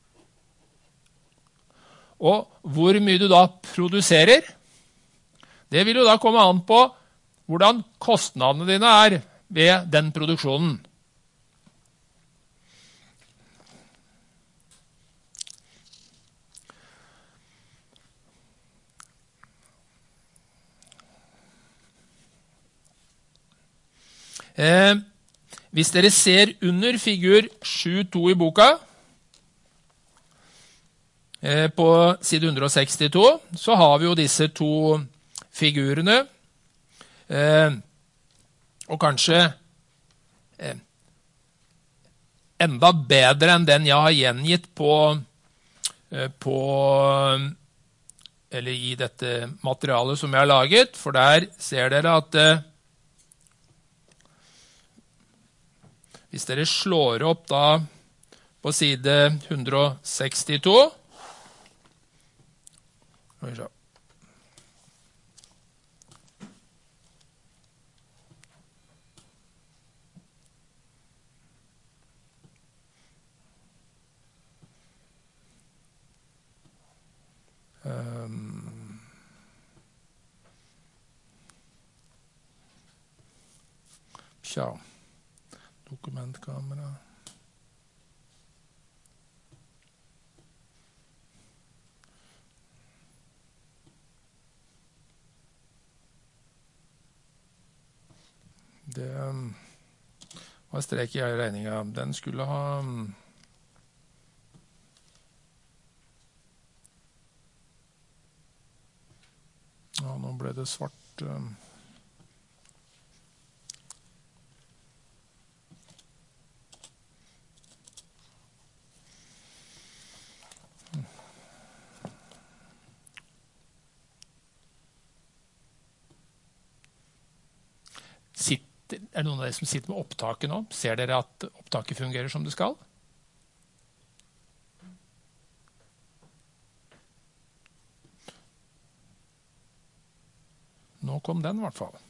Og hvor mye du da produserer, det vil jo da komme an på hvordan kostnadene dine er ved den produksjonen. Eh, hvis dere ser under figur sju to i boka, eh, på side hundre og sekstito, så har vi jo disse to figurene, eh, og kanskje eh, enda bedre enn den jeg har gjengitt på, eh, på eller i dette materialet som jeg har laget, for der ser dere at eh, hvis dere slår opp da på side hundre og sekstito, um, tja, dokumentkamera. Det var strek i regningen. Den skulle ha ja, nå ble det svart. Sitter, er det noen av dere som sitter med opptaket nå? Ser dere at opptaket fungerer som det skal? Nå kom den i hvert fall.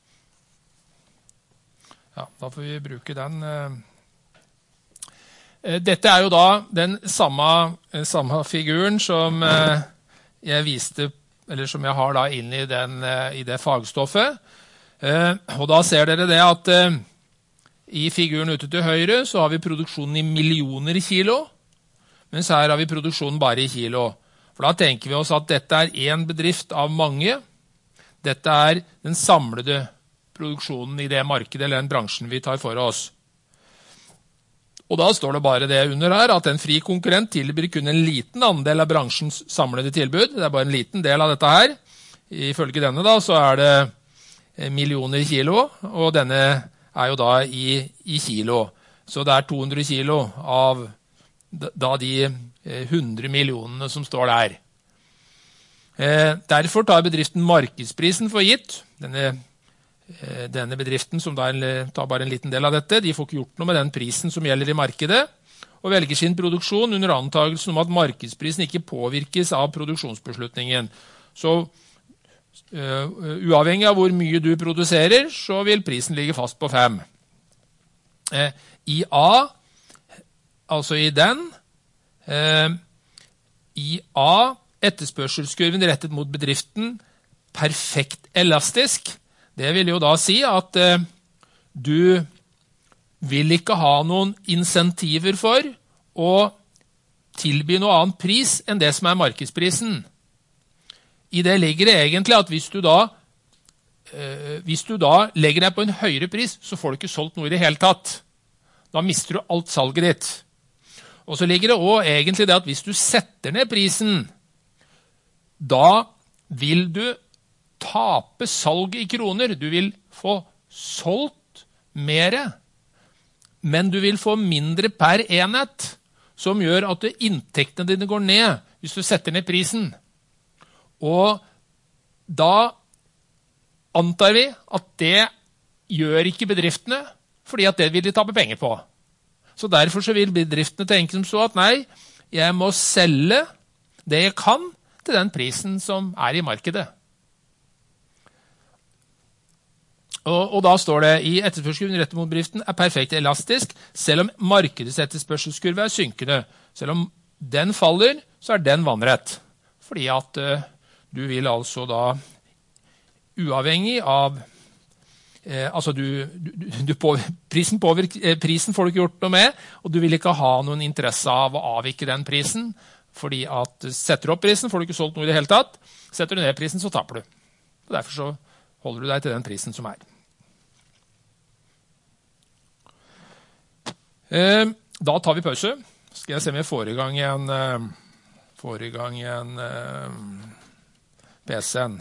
Ja, da får vi bruke den. Dette er jo da den samme, samme figuren som jeg viste, eller som jeg har da inn i, den, i det fagstoffet. Uh, og da ser dere det at uh, i figuren ute til høyre så har vi produksjonen i millioner kilo, mens her har vi produksjonen bare i kilo. For da tenker vi oss at dette er en bedrift av mange. Dette er den samlede produksjonen i det markedet eller den bransjen vi tar for oss. Og da står det bare det under her at en fri konkurrent tilbyr kun en liten andel av bransjens samlede tilbud. Det er bare en liten del av dette her. Ifølge denne da så er det millioner kilo, og denne er jo da i, i kilo. Så det er to hundre kilo av da de hundre millionene som står der. Eh, derfor tar bedriften markedsprisen for gitt. Denne, eh, denne bedriften som da tar bare en liten del av dette, de får ikke gjort noe med den prisen som gjelder i markedet, og velger sin produksjon under antagelsen om at markedsprisen ikke påvirkes av produksjonsbeslutningen. Så Uh, uavhengig av hvor mye du produserer, så vil prisen ligge fast på fem. Uh, I A, altså i den, uh, i A, etterspørselskurven rettet mot bedriften, perfekt elastisk. Det vil jo da si at uh, du vil ikke ha noen insentiver for å tilby noe annen pris enn det som er markedsprisen. i det ligger det egentlig at hvis du da, eh, hvis du da legger deg på en høyere pris, så får du ikke solgt noe i det hele tatt. Da mister du alt salget ditt. Og så ligger det også egentlig det at hvis du setter ned prisen, da vil du tape salget i kroner. Du vil få solgt mere, men du vil få mindre per enhet, som gjør at inntektene dine går ned hvis du setter ned prisen. Og da antar vi at det gjør ikke bedriftene, fordi at det vil de tape penger på. Så derfor så vil bedriftene tenke som så at nei, jeg må selge det jeg kan til den prisen som er i markedet. Og, og da står det i etterspørselen rettet mot bedriften er perfekt elastisk, selv om markedets etterspørselskurve er synkende. Selv om den faller, så er den vannrett. Fordi at uh, du vil altså da, uavhengig av, eh, altså du, du, du på, prisen, påvirker, eh, prisen får du ikke gjort noe med, og du vil ikke ha noen interesse av å avvike den prisen, fordi at setter du opp prisen, får du ikke solgt noe i det hele tatt. Setter du ned prisen, så taper du. Og derfor så holder du deg til den prisen som er. Eh, da tar vi pause. Skal jeg se om jeg får i gang en, eh, får i gang en eh, P C-en.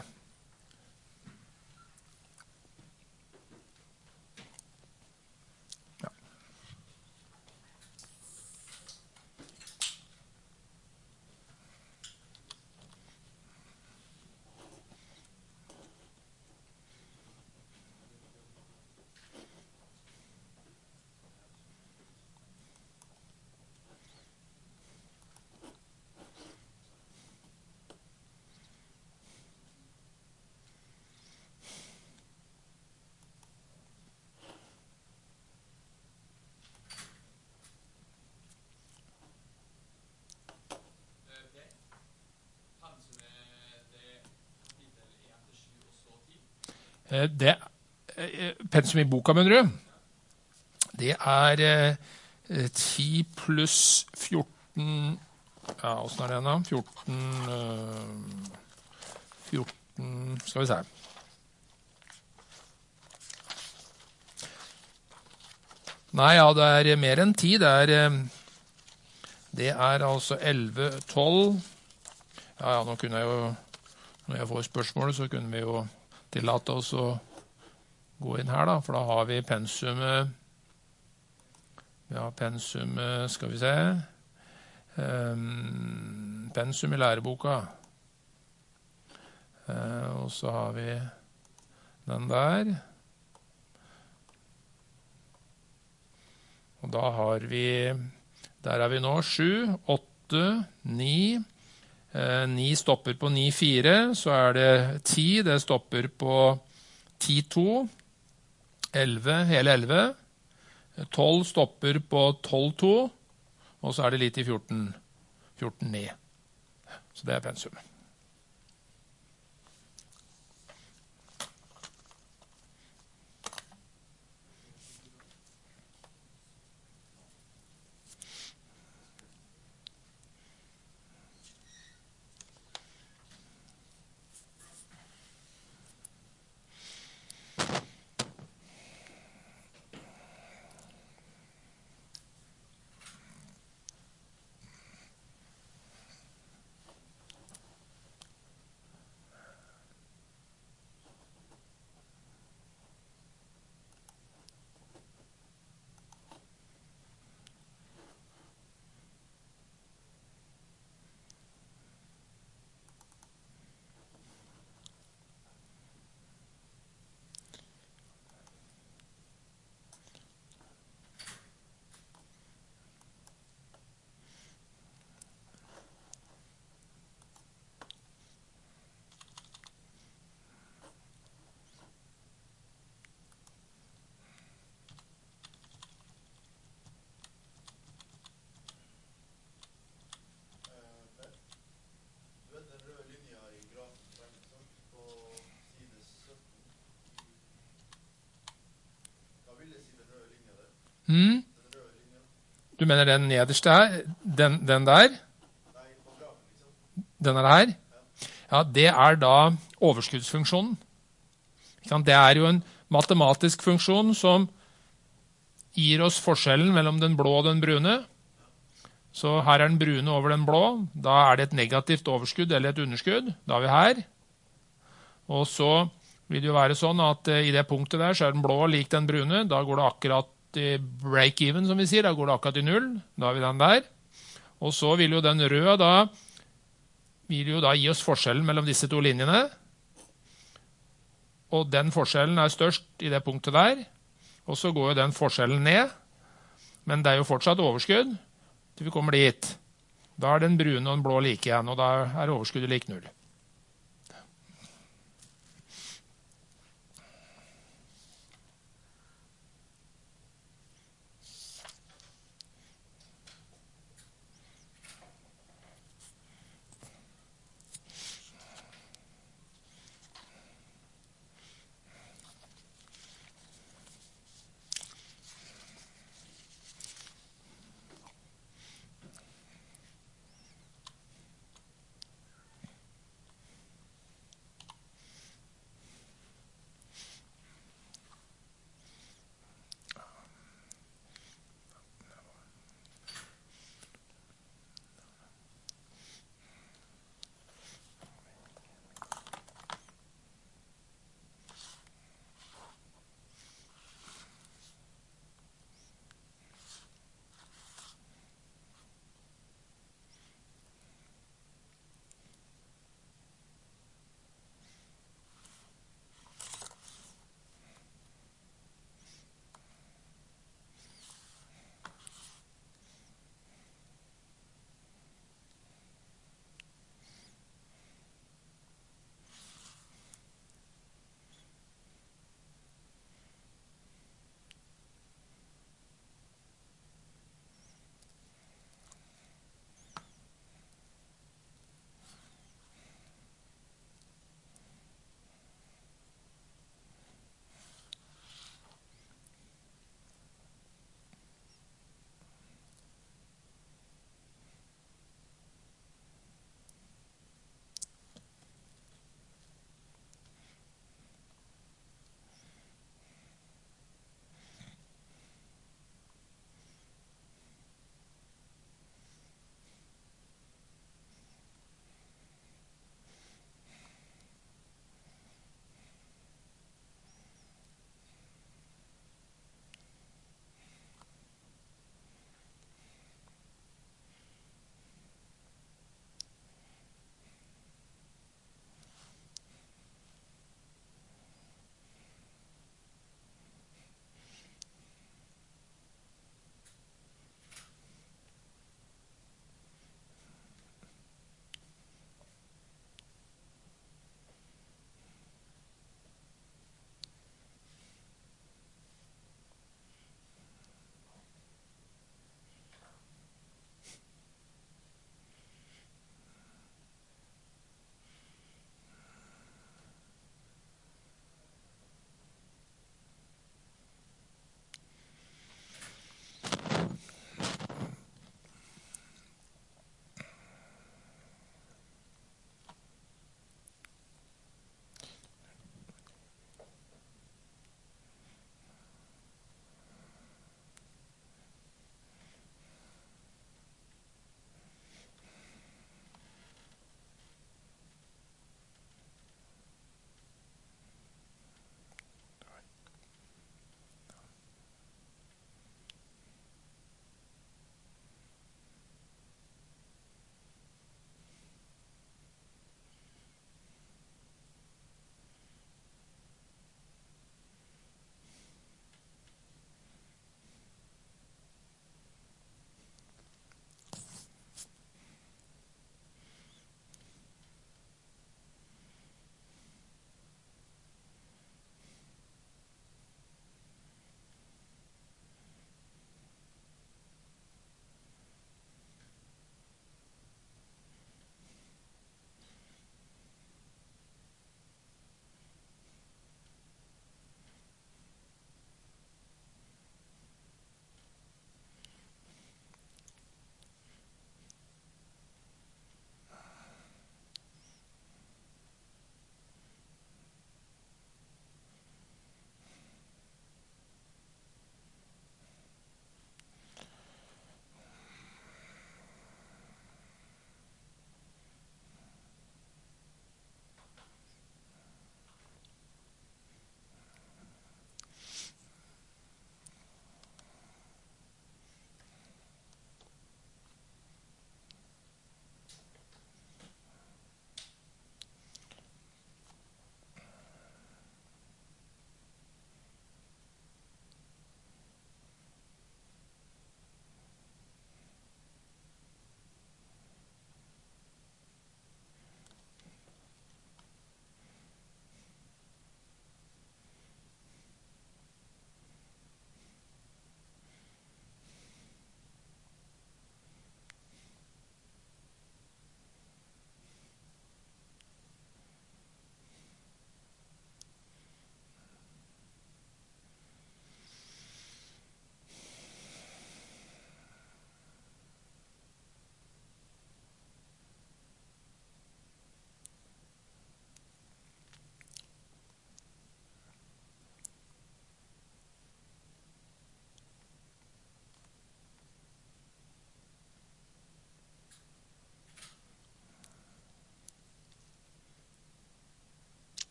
Det, pensum i boka, mener du? Det er eh, ti pluss fjorten, ja, hvordan er det da? fjorten, eh, fjorten, skal vi se. Nei, ja, det er mer enn ti, det er, eh, det er altså elleve, tolv, ja, ja, nå kunne jeg jo, når jeg får spørsmålet, så kunne vi jo tillate oss å gå inn her da, for da har vi pensumet, ja, pensumet, skal vi se, um, pensum i læreboka, uh, og så har vi den der, og da har vi, der er vi nå, sju, åtte, ni, Eh, ni stopper på ni fire, så er det ti, det stopper på ti to, elleve, hele elleve, tolv stopper på tolv to, og så er det litt i fjorten, fjorten ni. Så det er pensum. Mm. Du mener den nederste her? Den, den der? Den er her? Ja, det er da overskuddsfunksjonen. Det er jo en matematisk funksjon som gir oss forskjellen mellom den blå og den brune. Så her er den brune over den blå. Da er det et negativt overskudd eller et underskudd. Da er vi her. Og så vil det jo være sånn at i det punktet der så er den blå lik den brune. Da går det akkurat i break-even, som vi sier. Da går det akkurat i null. Da har vi den der. Og så vil jo den røde da, vil jo da gi oss forskjellen mellom disse to linjene. Og den forskjellen er størst i det punktet der. Og så går jo den forskjellen ned. Men det er jo fortsatt overskudd til vi kommer dit. Da er den brune og den blå like igjen, og da er overskuddet lik null.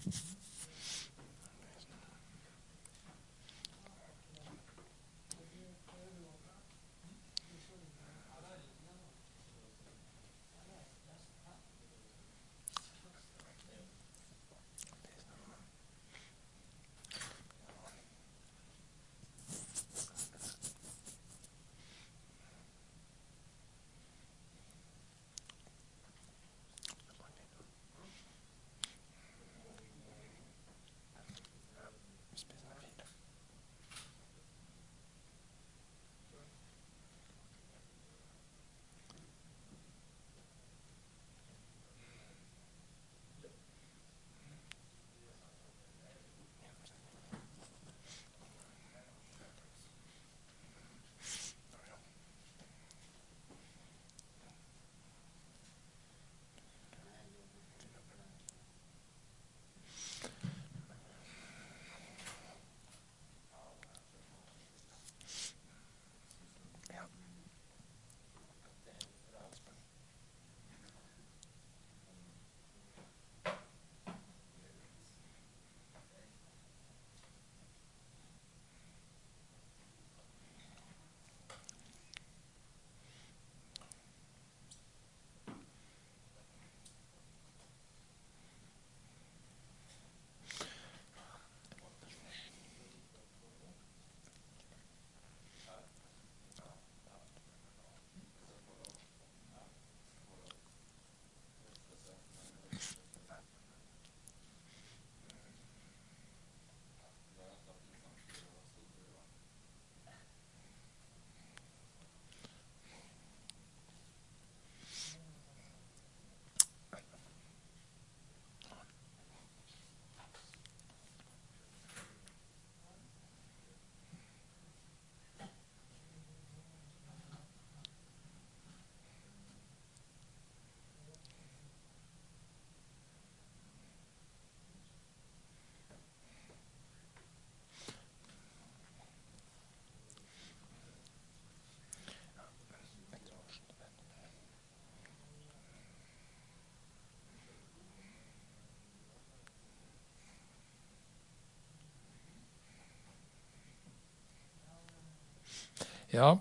Ja.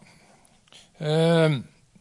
Uh,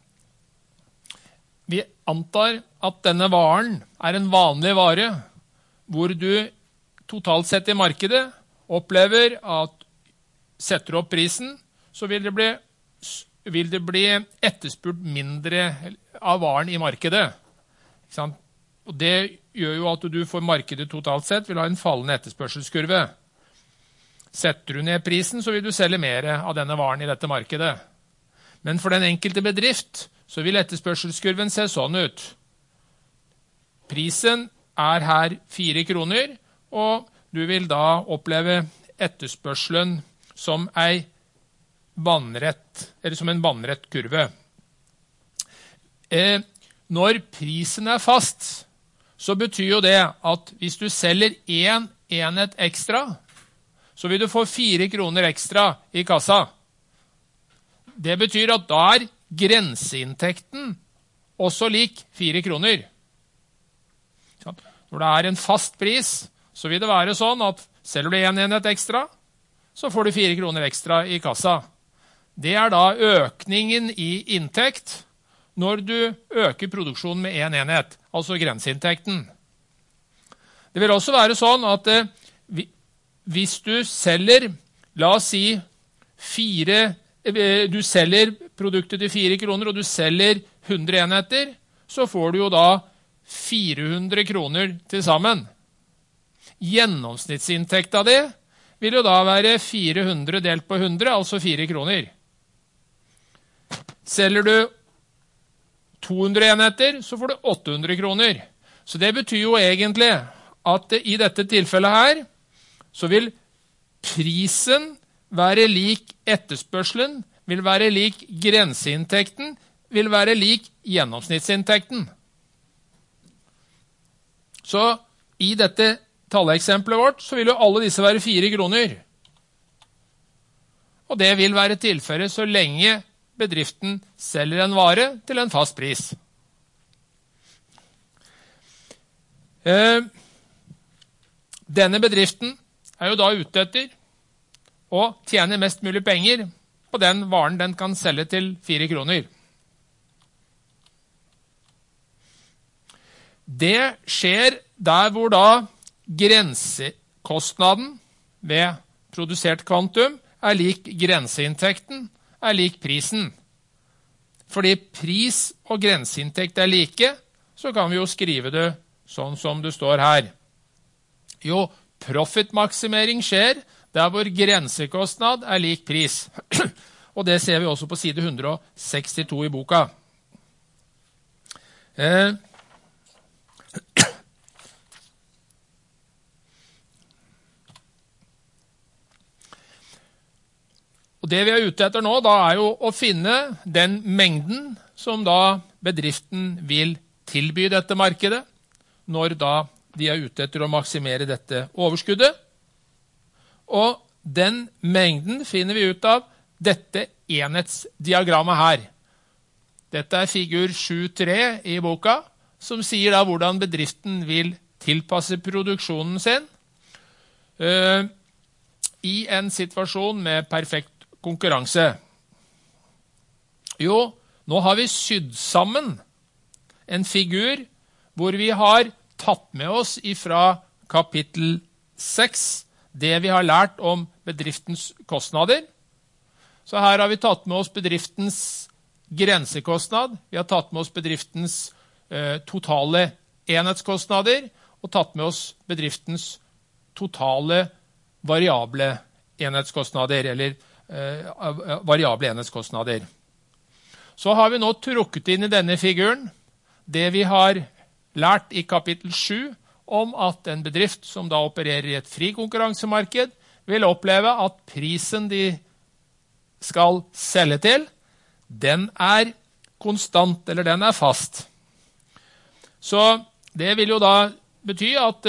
vi antar at denne varen er en vanlig vare, hvor du totalt sett i markedet opplever at setter du opp prisen, så vil det bli, vil det bli etterspurt mindre av varen i markedet. Ikke sant? Og det gjør jo at du for markedet totalt sett vil ha en fallende etterspørselskurve. Setter du ned prisen, så vil du selge mer av denne varen i dette markedet. Men for den enkelte bedrift så vil etterspørselskurven se sånn ut. Prisen er her fire kroner, og du vil da oppleve etterspørselen som, ei vannrett, eller som en vannrett kurve. Eh, når prisen er fast, så betyr jo det at hvis du selger en enhet ekstra, så vil du få fire kroner ekstra i kassa. Det betyr at da er grenseinntekten også lik fire kroner. Når det er en fast pris, så vil det være sånn at selger du en enhet ekstra, så får du fire kroner ekstra i kassa. Det er da økningen i inntekt når du øker produksjonen med en enhet, altså grenseinntekten. Det vil også være sånn at eh, hvis du selger, la oss si, fire, du selger produktet til fire kroner, og du selger hundre enheter, så får du jo da fire hundre kroner til sammen. Gjennomsnittsinntekt av det vil jo da være fire hundre delt på hundre, altså fire kroner. Selger du to hundre enheter, så får du åtte hundre kroner. Så det betyr jo egentlig at i dette tilfellet her, så vil prisen være lik etterspørselen, vil være lik grenseinntekten, vil være lik gjennomsnittsinntekten. Så i dette talleksemplet vårt, så vil jo alle disse være fire kroner. Og det vil være tilfellet så lenge bedriften selger en vare til en fast pris. Eh, Denne bedriften er jo da ute etter å tjene mest mulig penger på den varen den kan selge til fire kroner. Det skjer der hvor da grensekostnaden ved produsert kvantum er lik grenseinntekten, er lik prisen. Fordi pris og grenseinntekt er like, så kan vi jo skrive det sånn som det står her. Jo, profitmaksimering skjer der hvor grensekostnad er lik pris. Og det ser vi også på side ett hundre sekstito i boka. Eh, Og det vi er ute etter nå, da er jo å finne den mengden som da bedriften vil tilby dette markedet, når da de er ute etter å maksimere dette overskuddet. Og den mengden finner vi ut av dette enhetsdiagrammet her. Dette er figur sju tre i boka, som sier da hvordan bedriften vil tilpasse produksjonen sin uh, i en situasjon med perfekt konkurranse. Jo, nå har vi sydd sammen en figur hvor vi har tatt med oss ifra kapittel seks det vi har lært om bedriftens kostnader. Så her har vi tatt med oss bedriftens grensekostnad, vi har tatt med oss bedriftens eh, totale enhetskostnader og tatt med oss bedriftens totale variable enhetskostnader, eller variable enhetskostnader. Så har vi nå trukket inn i denne figuren det vi har lært i kapittel sju om at en bedrift som da opererer i et frikonkurransemarked vil oppleve at prisen de skal selge til, den er konstant, eller den er fast. Så det vil jo da bety at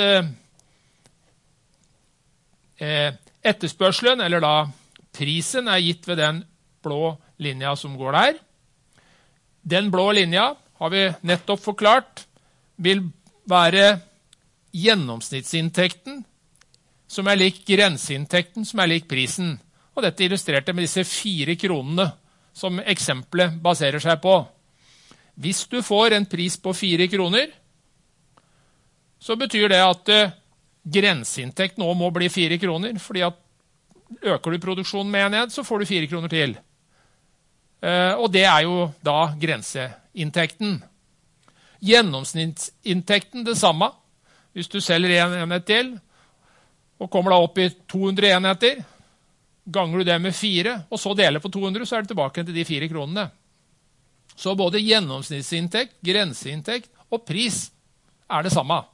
eh, etterspørselen, eller da prisen er gitt ved den blå linja som går der. Den blå linja, har vi nettopp forklart, vil være gjennomsnittsinntekten, som er lik grenseinntekten, som er lik prisen. Og dette illustrerte med disse fire kronene, som eksempelet baserer seg på. Hvis du får en pris på fire kroner, så betyr det at uh, grenseinntekt nå må bli fire kroner, fordi at øker du produksjonen med en enhet, så får du fire kroner til. Uh, og det er jo da grenseinntekten. Gjennomsnittsinntekten det samme. Hvis du selger en enhet til, og kommer da opp i to hundre enheter, ganger du det med fire, og så deler på to hundre, så er det tilbake til de fire kronene. Så både gjennomsnittsinntekt, grenseinntekt og pris er det samme.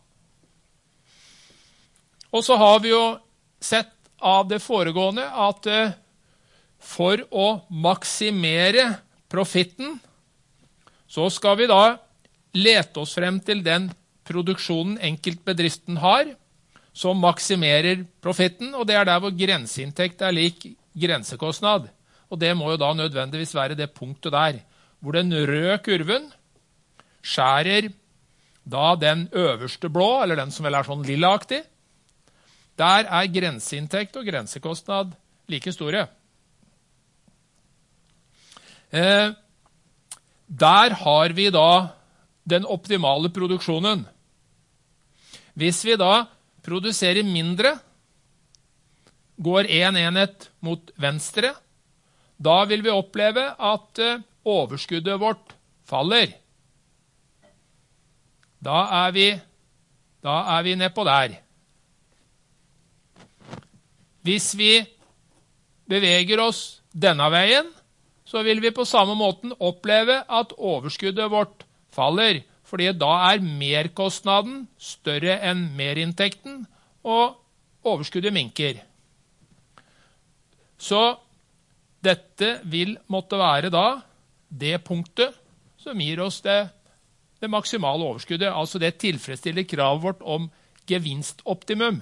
Og så har vi jo sett av det foregående at uh, for å maksimere profitten, så skal vi da lete oss frem til den produksjonen enkeltbedriften har, som maksimerer profitten, og det er der hvor grenseinntekt er lik grensekostnad. Og det må jo da nødvendigvis være det punktet der, hvor den røde kurven skjærer da den øverste blå, eller den som vel er sånn lillaaktig. Der er grenseinntekt og grensekostnad like store. Eh, der har vi da den optimale produksjonen. Hvis vi da produserer mindre, går en enhet mot venstre, da vil vi oppleve at eh, overskuddet vårt faller. Da er vi, da er vi ned på der. Hvis vi beveger oss denne veien, så vil vi på samme måten oppleve at overskuddet vårt faller, fordi da er merkostnaden større enn merinntekten, og overskuddet minker. Så dette vil måtte være da det punktet som gir oss det, det maksimale overskuddet, altså det tilfredsstiller kravet vårt om gevinstoptimum.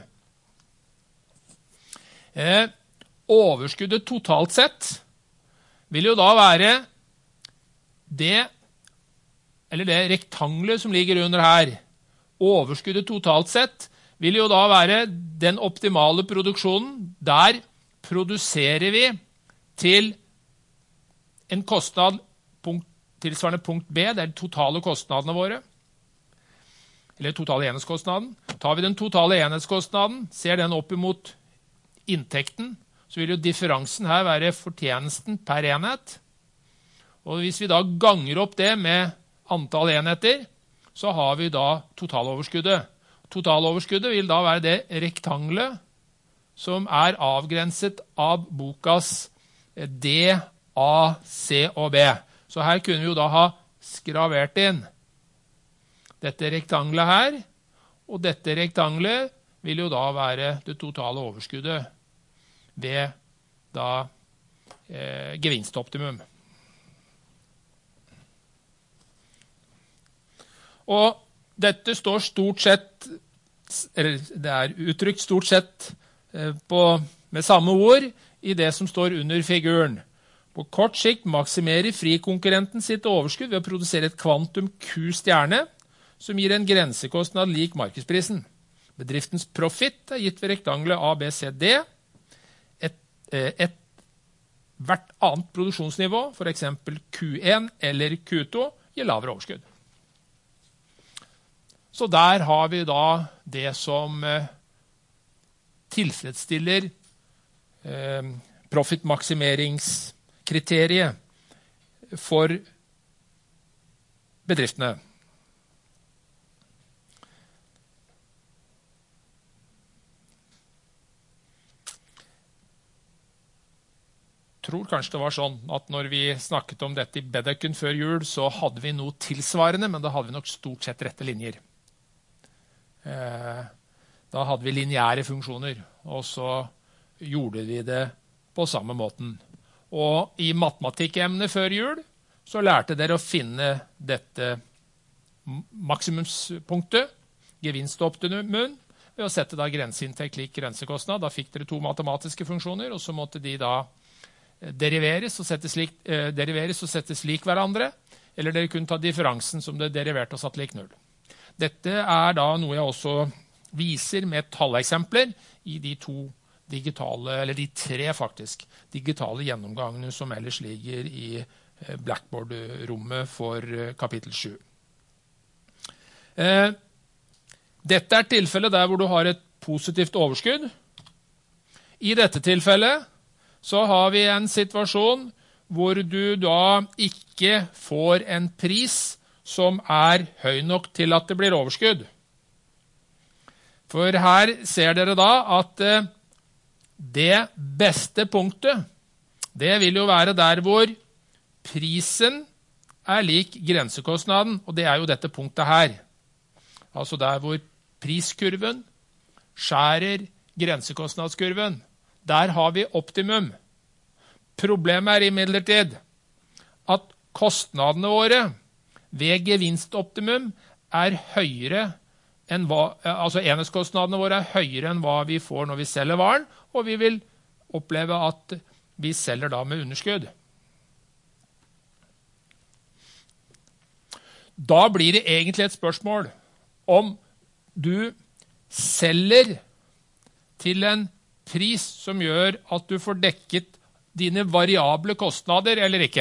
Eh, overskuddet totalt sett vil jo da være det, eller det rektanglet som ligger under her. Overskuddet totalt sett vil jo da være den optimale produksjonen. Der produserer vi til en kostnad punkt, tilsvarende punkt B, det er de totale kostnadene våre, eller totale enhetskostnaden. Tar vi den totale enhetskostnaden, ser den opp imot inntekten, så vil jo differansen her være fortjenesten per enhet. Og hvis vi da ganger opp det med antall enheter, så har vi da totaloverskuddet. Totaloverskuddet vil da være det rektanglet som er avgrenset av bokas D, A, C og B. Så her kunne vi jo da ha skravert inn dette rektanglet her, og dette rektanglet vil jo da være det totale overskuddet ved da eh, gevinstoptimum. Og dette står stort sett, eller det er uttrykt stort sett eh, på, med samme ord i det som står under figuren. På kort sikt maksimerer frikonkurrenten sitt overskudd ved å produsere et kvantum Q-stjerne, som gir en grensekostnad lik markedsprisen. Bedriftens profit er gitt ved rektanglet A, B, C, D. Et, et hvert annet produksjonsnivå, for eksempel Q en eller Q to, gir lavere overskudd. Så der har vi da det som eh, tilfredsstiller eh, profitmaksimeringskriteriet for bedriftene. Jeg tror kanskje det var sånn at når vi snakket om dette i Bedaken før jul, så hadde vi noe tilsvarende, men da hadde vi nok stort sett rette linjer. Eh, da hadde vi lineære funksjoner, og så gjorde vi det på samme måten. Og i matematikkemnet før jul, så lærte dere å finne dette maksimumspunktet, gevinstoptimum, ved å sette da grenseinntekt lik grensekostnad. Da fikk dere to matematiske funksjoner, og så måtte de da deriveres og settes lik, eh, deriveres og settes lik hverandre, eller dere kunne ta differansen som det deriverte og satt lik null. Dette er da noe jeg også viser med talleksempler i de to digitale, eller de tre faktisk, digitale gjennomgangene som ellers ligger i Blackboard-rommet for kapittel sju. Eh, dette er tilfellet der hvor du har et positivt overskudd. I dette tilfellet så har vi en situasjon hvor du da ikke får en pris som er høy nok til at det blir overskudd. For her ser dere da at det beste punktet, det vil jo være der hvor prisen er lik grensekostnaden, og det er jo dette punktet her. Altså der hvor priskurven skjærer grensekostnadskurven. Der har vi optimum. Problemet er imidlertid at kostnadene våre ved gevinstoptimum er høyere enn hva, altså enhetskostnadene våre er høyere enn hva vi får når vi selger varen, og vi vil oppleve at vi selger da med underskudd. Da blir det egentlig et spørsmål om du selger til en pris som gjør at du får dekket dine variable kostnader eller ikke.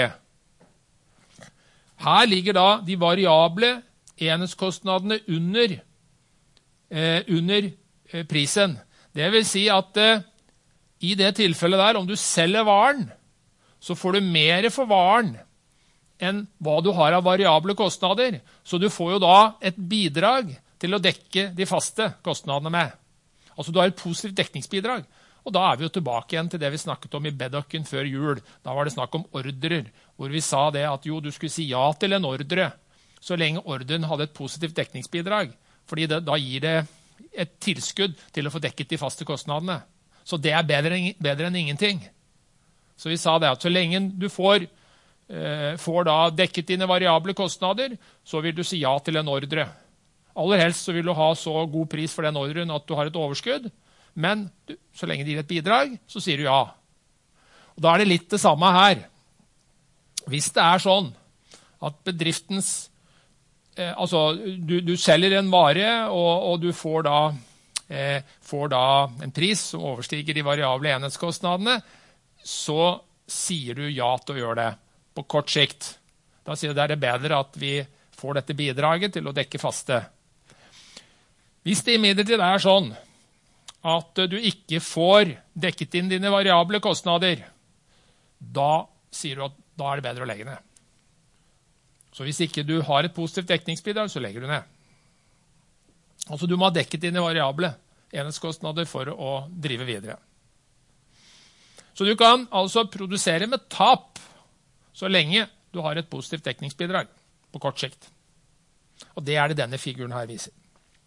Her ligger da de variable enhetskostnadene under, eh, under eh, prisen. Det vil si at eh, i det tilfellet der, om du selger varen, så får du mer for varen enn hva du har av variable kostnader. Så du får jo da et bidrag til å dekke de faste kostnadene med. Altså du har et positivt dekningsbidrag. Og da er vi jo tilbake igjen til det vi snakket om i Bedaken før jul. Da var det snakk om ordrer, hvor vi sa det at jo, du skulle si ja til en ordre, så lenge ordren hadde et positivt dekningsbidrag. Fordi det, da gir det et tilskudd til å få dekket de faste kostnadene. Så det er bedre, bedre enn ingenting. Så vi sa det at så lenge du får, eh, får da dekket dine variable kostnader, så vil du si ja til en ordre. Aller helst så vil du ha så god pris for den ordren at du har et overskudd, men du, så lenge det gir et bidrag, så sier du ja. Og da er det litt det samme her. Hvis det er sånn at bedriftens, eh, altså du, du selger en vare, og, og du får da eh, får da en pris som overstiger de variable enhetskostnadene, så sier du ja til å gjøre det på kort sikt. Da sier du det er bedre at vi får dette bidraget til å dekke faste. Hvis det imidlertid er sånn at du ikke får dekket inn dine variable kostnader, da sier du at da er det bedre å legge ned. Så hvis ikke du har et positivt dekningsbidrag, så legger du ned. Altså du må ha dekket dine variable enhetskostnader for å drive videre. Så du kan altså produsere med tap så lenge du har et positivt dekningsbidrag på kort sikt. Og det er det denne figuren her viser.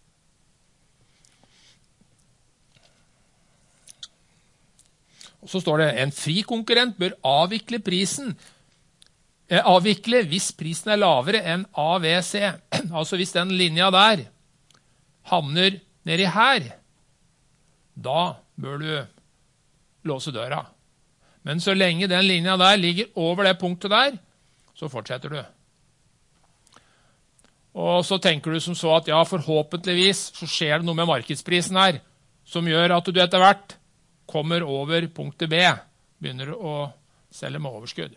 Og så står det, en fri konkurrent bør avvikle prisen, eh, avvikle hvis prisen er lavere enn A V C. Altså hvis den linja der havner nedi her, da bør du låse døra. Men så lenge den linja der ligger over det punktet der, så fortsetter du. Og så tenker du som så at ja, forhåpentligvis så skjer det noe med markedsprisen her, som gjør at du etter hvert kommer over punktet B, begynner å selge med overskudd.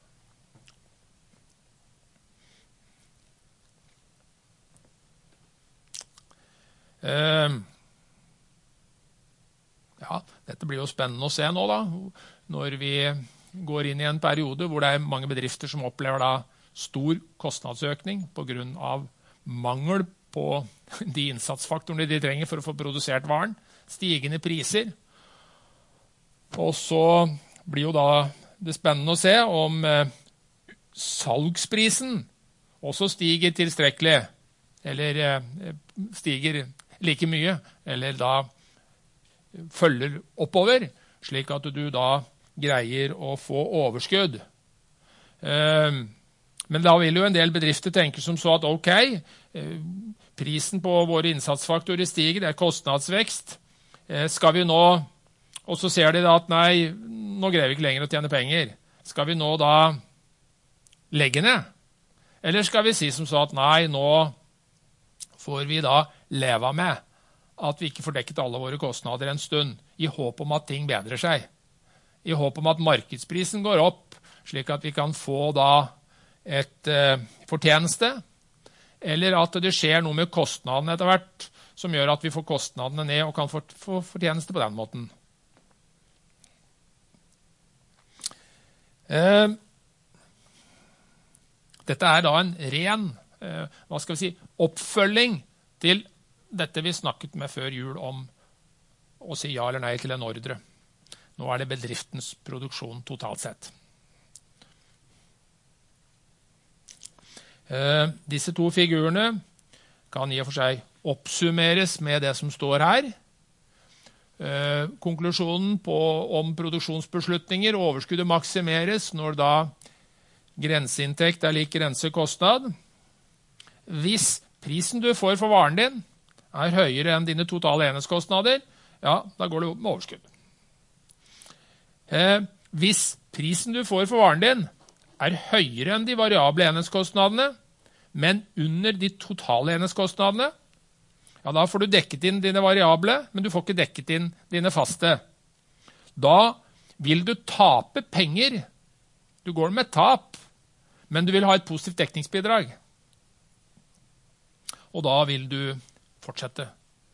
Uh, ja, dette blir jo spennende å se nå da, når vi går inn i en periode hvor det er mange bedrifter som opplever da stor kostnadsøkning på grunn av mangel på de innsatsfaktorene de trenger for å få produsert varen, stigende priser. Og så blir jo da det spennende å se om eh, salgsprisen også stiger tilstrekkelig, eller eh, stiger like mye, eller da følger oppover, slik at du da greier å få overskudd. Eh, men da vil jo en del bedrifter tenke som så at ok, eh, prisen på våre innsatsfaktorer stiger, det er kostnadsvekst. Eh, skal vi nå Og så ser de da at nei, nå greier vi ikke lenger å tjene penger. Skal vi nå da legge ned? Eller skal vi si som så at nei, nå får vi da leve med at vi ikke får dekket alle våre kostnader en stund, i håp om at ting bedrer seg. I håp om at markedsprisen går opp, slik at vi kan få da et eh, fortjeneste, eller at det skjer noe med kostnadene etter hvert, som gjør at vi får kostnadene ned og kan få fortjeneste på den måten. Uh, dette er da en ren uh, hva skal vi si, oppfølging til dette vi snakket med før jul om å si ja eller nei til en ordre. Nå er det bedriftens produksjon totalt sett. Uh, disse to figurene kan i og for seg oppsummeres med det som står her. Eh, konklusjonen på om produksjonsbeslutninger og overskuddet maksimeres når da grenseinntekt er lik grensekostnad. Hvis prisen du får for varen din er høyere enn dine totale enhetskostnader, ja, da går du med overskudd. Eh, hvis prisen du får for varen din er høyere enn de variable enhetskostnadene, men under de totale enhetskostnadene, ja, da får du dekket inn dine variable, men du får ikke dekket inn dine faste. Da vil du tape penger. Du går med tap, men du vil ha et positivt dekningsbidrag. Og da vil du fortsette.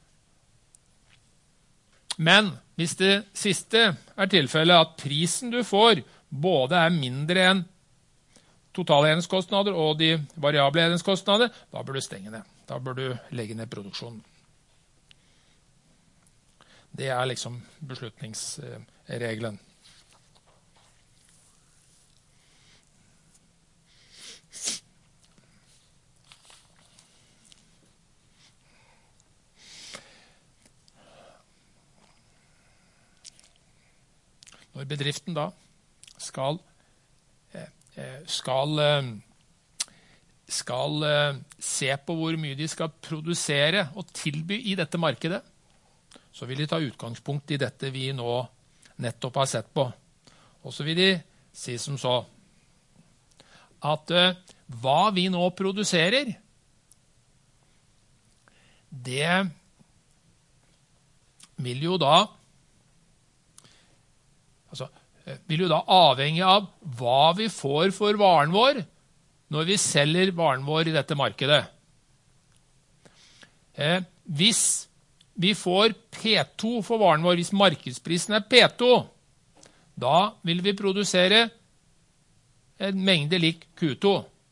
Men hvis det siste er tilfellet at prisen du får både er mindre enn totale enhetskostnader og de variable enhetskostnader, da bør du stenge ned. Da bør du legge ned produksjonen. Det er liksom beslutningsregelen. Når bedriften da skal, skal skal uh, se på hvor mye de skal produsere og tilby i dette markedet, så vil de ta utgangspunkt i dette vi nå nettopp har sett på. Og så vil de si som så, at uh, hva vi nå produserer, det vil jo da, altså, vil jo da avhenge av hva vi får for varen vår når vi selger varen vår i dette markedet. Eh, hvis vi får P to for varen vår, hvis markedsprisen er P to, da vil vi produsere en mengde lik Q to.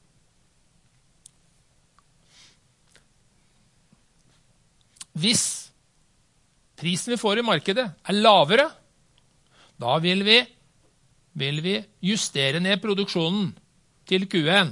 Hvis prisen vi får i markedet er lavere, da vil vi, vil vi justere ned produksjonen til Q en.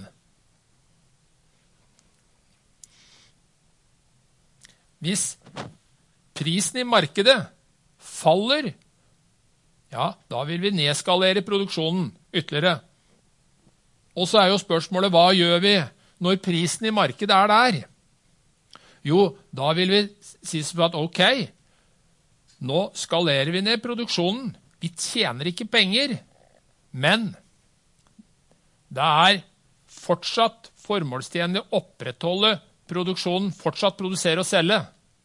Hvis prisen i markedet faller, ja, da vil vi nedskalere produksjonen ytterligere. Og så er jo spørsmålet, hva gjør vi når prisen i markedet er der? Jo, da vil vi si at ok, nå skalerer vi ned produksjonen. Vi tjener ikke penger, men det er fortsatt formålstjenlig å opprettholde produksjonen, fortsatt produsere og selge.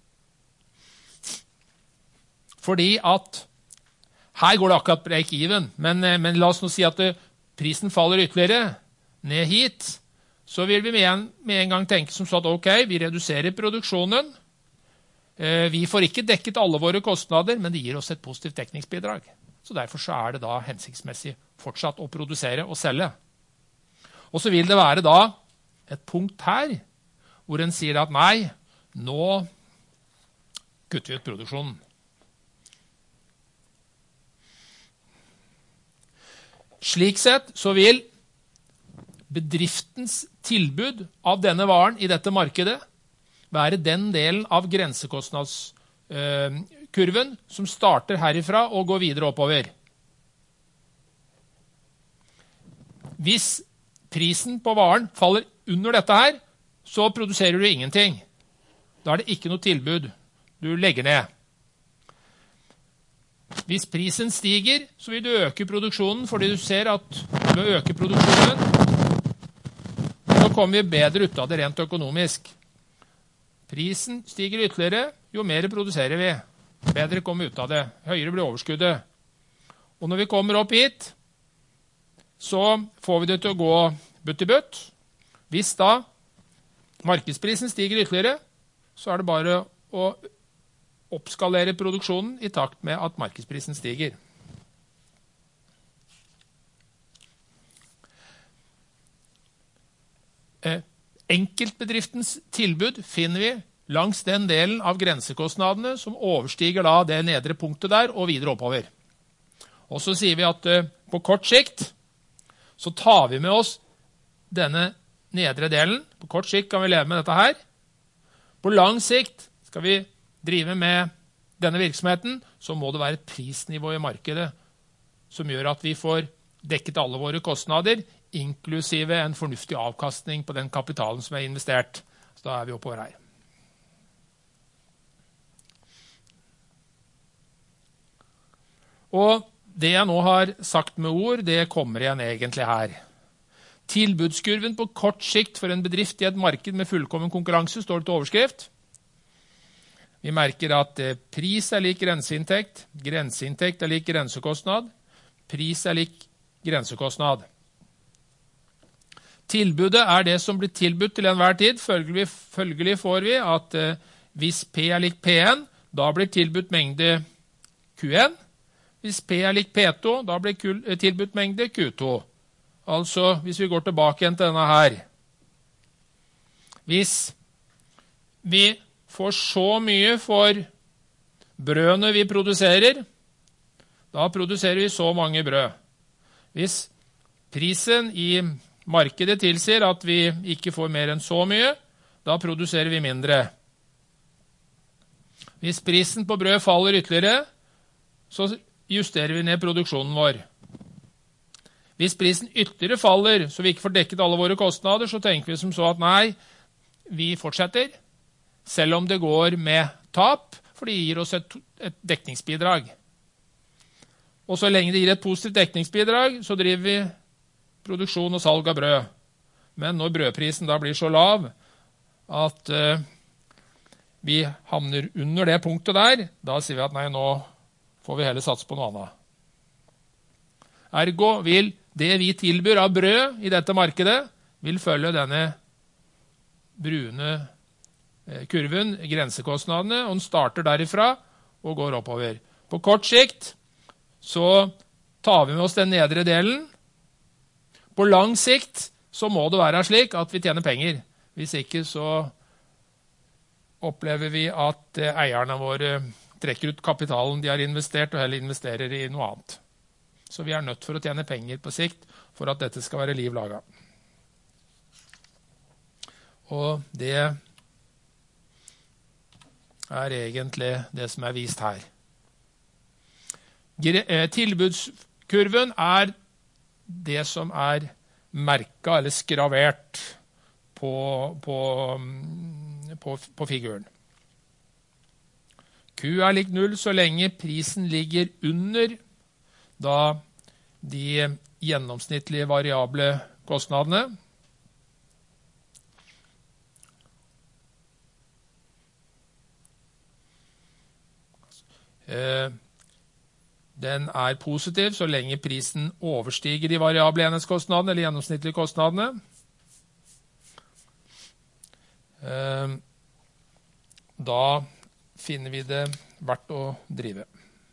Fordi at her går det akkurat break-even, men, men la oss nå si at prisen faller ytterligere ned hit, så vil vi med en, med en gang tenke som så at ok, vi reduserer produksjonen, vi får ikke dekket alle våre kostnader, men det gir oss et positivt dekningsbidrag. Så derfor så er det da hensiktsmessig fortsatt å produsere og selge. Og så vil det være da et punkt her, hvor en sier at nei, nå kutter vi ut produksjonen. Slik sett så vil bedriftens tilbud av denne varen i dette markedet være den delen av grensekostnadskurven som starter herifra og går videre oppover. Hvis prisen på varen faller under dette her, så produserer du ingenting. Da er det ikke noe tilbud. Du legger ned. Hvis prisen stiger, så vil du øke produksjonen, fordi du ser at ved å øke produksjonen, så kommer vi bedre ut av det rent økonomisk. Prisen stiger ytterligere, jo mer produserer vi. Bedre kommer ut av det. Høyere blir overskuddet. Og når vi kommer opp hit, så får vi det til å gå butt i butt. Hvis da markedsprisen stiger ytterligere, så er det bare å oppskalere produksjonen i takt med at markedsprisen stiger. Enkeltbedriftens tilbud finner vi langs den delen av grensekostnadene som overstiger da det nedre punktet der og videre oppover. Og så sier vi at på kort sikt så tar vi med oss denne nedre delen. På kort sikt kan vi leve med dette her. På lang sikt skal vi drive med denne virksomheten, så må det være et prisnivå i markedet som gjør at vi får dekket alle våre kostnader, inklusive en fornuftig avkastning på den kapitalen som er investert. Så da er vi oppover her. Og det jeg nå har sagt med ord, det kommer igjen egentlig her. Tilbudskurven på kort sikt for en bedrift i et marked med fullkommen konkurranse står det til overskrift. Vi merker at pris er lik grenseinntekt, grenseinntekt er lik grensekostnad, pris er lik grensekostnad. Tilbudet er det som blir tilbudt til enhver tid. Følgelig, følgelig får vi at eh, hvis P er lik P en, da blir tilbudt mengde Q en. Hvis P er lik P to, da blir tilbudt mengde Q to. Altså, hvis vi går tilbake igjen til denne her. Hvis vi får så mye for brødene vi produserer, da produserer vi så mange brød. Hvis prisen i markedet tilsier at vi ikke får mer enn så mye, da produserer vi mindre. Hvis prisen på brød faller ytterligere, så justerer vi ned produksjonen vår. Hvis prisen ytterligere faller, så vi ikke får dekket alle våre kostnader, så tenker vi som så at nei, vi fortsetter, selv om det går med tap, for det gir oss et, et dekningsbidrag. Og så lenge det gir et positivt dekningsbidrag, så driver vi produksjon og salg av brød. Men når brødprisen da blir så lav at uh, vi havner under det punktet der, da sier vi at nei, nå får vi heller satse på noe annet. Ergo vil det vi tilbyr av brød i dette markedet, vil følge denne brune kurven, grensekostnadene, og den starter derifra og går oppover. På kort sikt så tar vi med oss den nedre delen. På lang sikt så må det være slik at vi tjener penger. Hvis ikke så opplever vi at eierne våre trekker ut kapitalen de har investert, og heller investerer i noe annet. Så vi er nødt for å tjene penger på sikt for at dette skal være liv laget. Og det er egentlig det som er vist her. Tilbudskurven er det som er merket eller skravert på, på, på, på figuren. Q er lik null så lenge prisen ligger under da de gjennomsnittlige variable kostnadene. Den er positiv så lenge prisen overstiger de variable enhetskostnadene eller gjennomsnittlige kostnadene. Da finner vi det verdt å drive.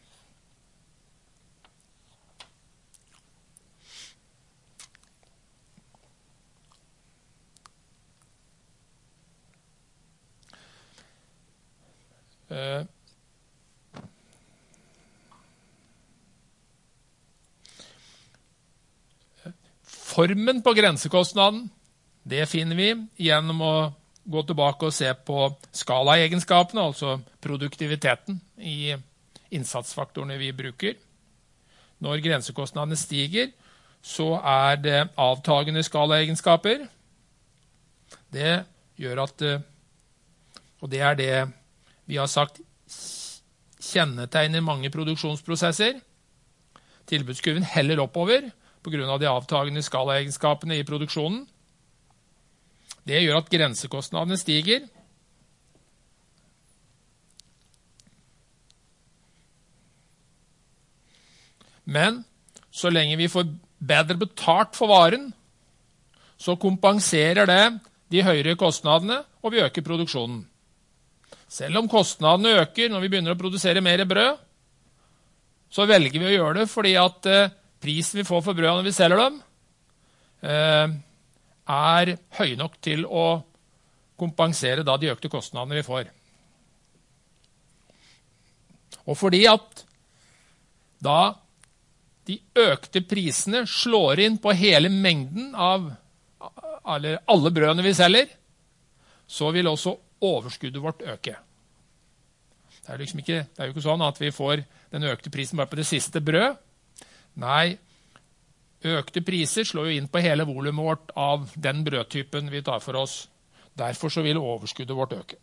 Formen på grensekostnaden, det finner vi gjennom å gå tilbake og se på skalaegenskapene, altså produktiviteten i innsatsfaktorene vi bruker. Når grensekostnadene stiger, så er det avtagende skalaegenskaper. Det gjør at, og det er det vi har sagt, kjennetegner mange produksjonsprosesser. Tilbudskurven heller oppover, på grunn av de avtagende skalaegenskapene i produksjonen. Det gjør at grensekostnadene stiger. Men så lenge vi får bedre betalt for varen, så kompenserer det de høyere kostnadene, og vi øker produksjonen. Selv om kostnadene øker når vi begynner å produsere mer brød, så velger vi å gjøre det fordi at prisen vi får for brød når vi selger dem, er høy nok til å kompensere da de økte kostnadene vi får. Og fordi at da de økte prisene slår inn på hele mengden av alle, alle brødene vi selger, så vil også overskuddet vårt øke. Det er, liksom ikke, det er jo ikke sånn at vi får den økte prisen bare på det siste brød. Nei, økte priser slår jo inn på hele volumet vårt av den brødtypen vi tar for oss. Derfor så vil overskuddet vårt øke.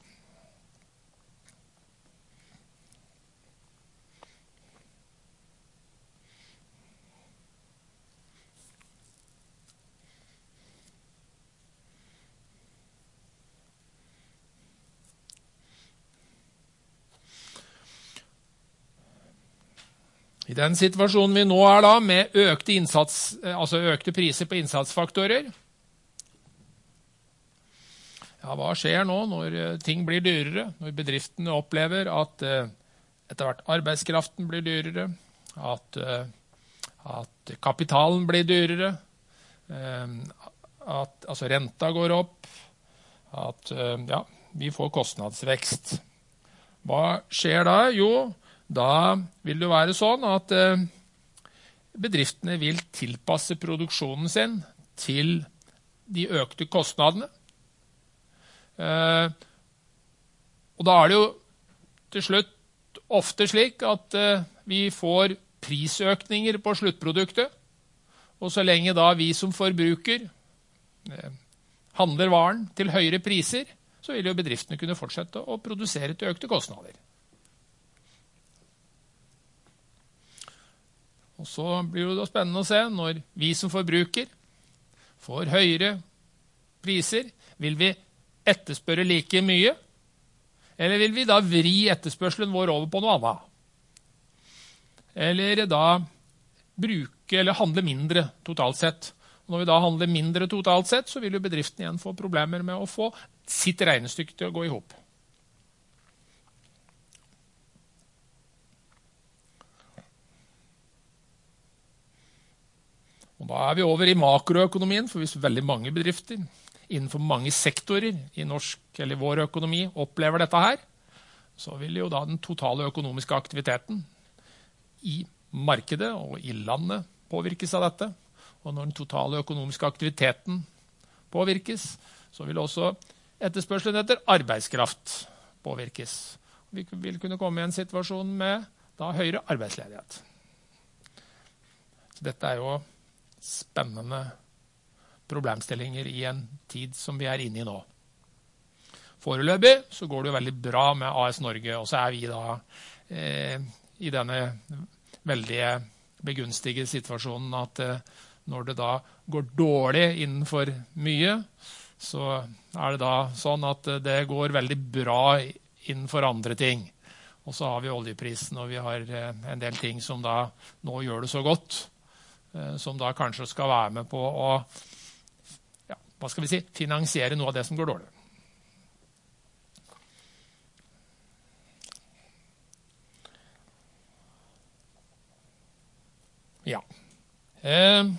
I den situasjonen vi nå er da, med økte, innsats, altså økte priser på innsatsfaktorer, ja, hva skjer nå når ting blir dyrere, når bedriftene opplever at etter hvert arbeidskraften blir dyrere, at, at kapitalen blir dyrere, at altså renta går opp, at ja, vi får kostnadsvekst. Hva skjer da? Jo, da vil det være sånn at bedriftene vil tilpasse produksjonen sin til de økte kostnadene. Og da er det jo til slutt ofte slik at vi får prisøkninger på sluttproduktet, og så lenge da vi som forbruker handler varen til høyere priser, så vil jo bedriftene kunne fortsette å produsere til økte kostnader. Og så blir det spennende å se når vi som forbruker får høyere priser, vil vi etterspørre like mye, Eller vil vi da vri etterspørselen vår over på noe annet? Eller da bruke eller handle mindre totalt sett? Og når vi da handler mindre totalt sett, så vil jo bedriften igjen få problemer med å få sitt regnestykke til å gå ihop. Og da er vi over i makroøkonomien, for hvis veldig mange bedrifter innenfor mange sektorer i norsk eller vår økonomi opplever dette her, så vil jo da den totale økonomiske aktiviteten i markedet og i landet påvirkes av dette. Og når den totale økonomiske aktiviteten påvirkes, så vil også etterspørselen etter arbeidskraft påvirkes. Vi vil kunne komme i en situasjon med da høyere arbeidsledighet. Så dette er jo spennende problemstillinger i en tid som vi er inne i nå. Foreløpig så går det jo veldig bra med A S Norge, og så er vi da eh, i denne veldig begunstige situasjonen at eh, når det da går dårlig innenfor mye, så er det da sånn at det går veldig bra innenfor andre ting. Og så har vi oljeprisen, og vi har eh, en del ting som da nå gjør det så godt, som da kanskje skal være med på å ja, hva skal vi si, finansiere noe av det som går dårlig. Ja. Eh.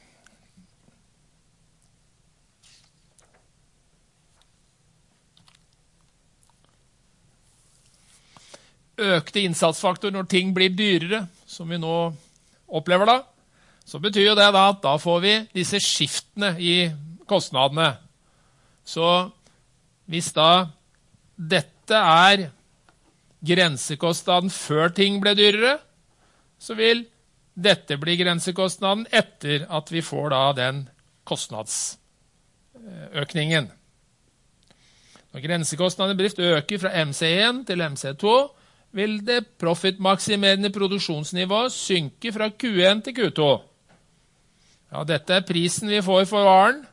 Økte innsatsfaktor når ting blir dyrere, som vi nå opplever da, så betyr jo det da at da får vi disse skiftene i kostnadene. Så hvis da dette er grensekostnaden før ting ble dyrere, så vil dette bli grensekostnaden etter at vi får da den kostnadsøkningen. Når grensekostnaden i bedrift øker fra M C én til M C to, vil det profitmaksimerende produksjonsnivået synke fra Q én til Q to. Ja, dette er prisen vi får for varen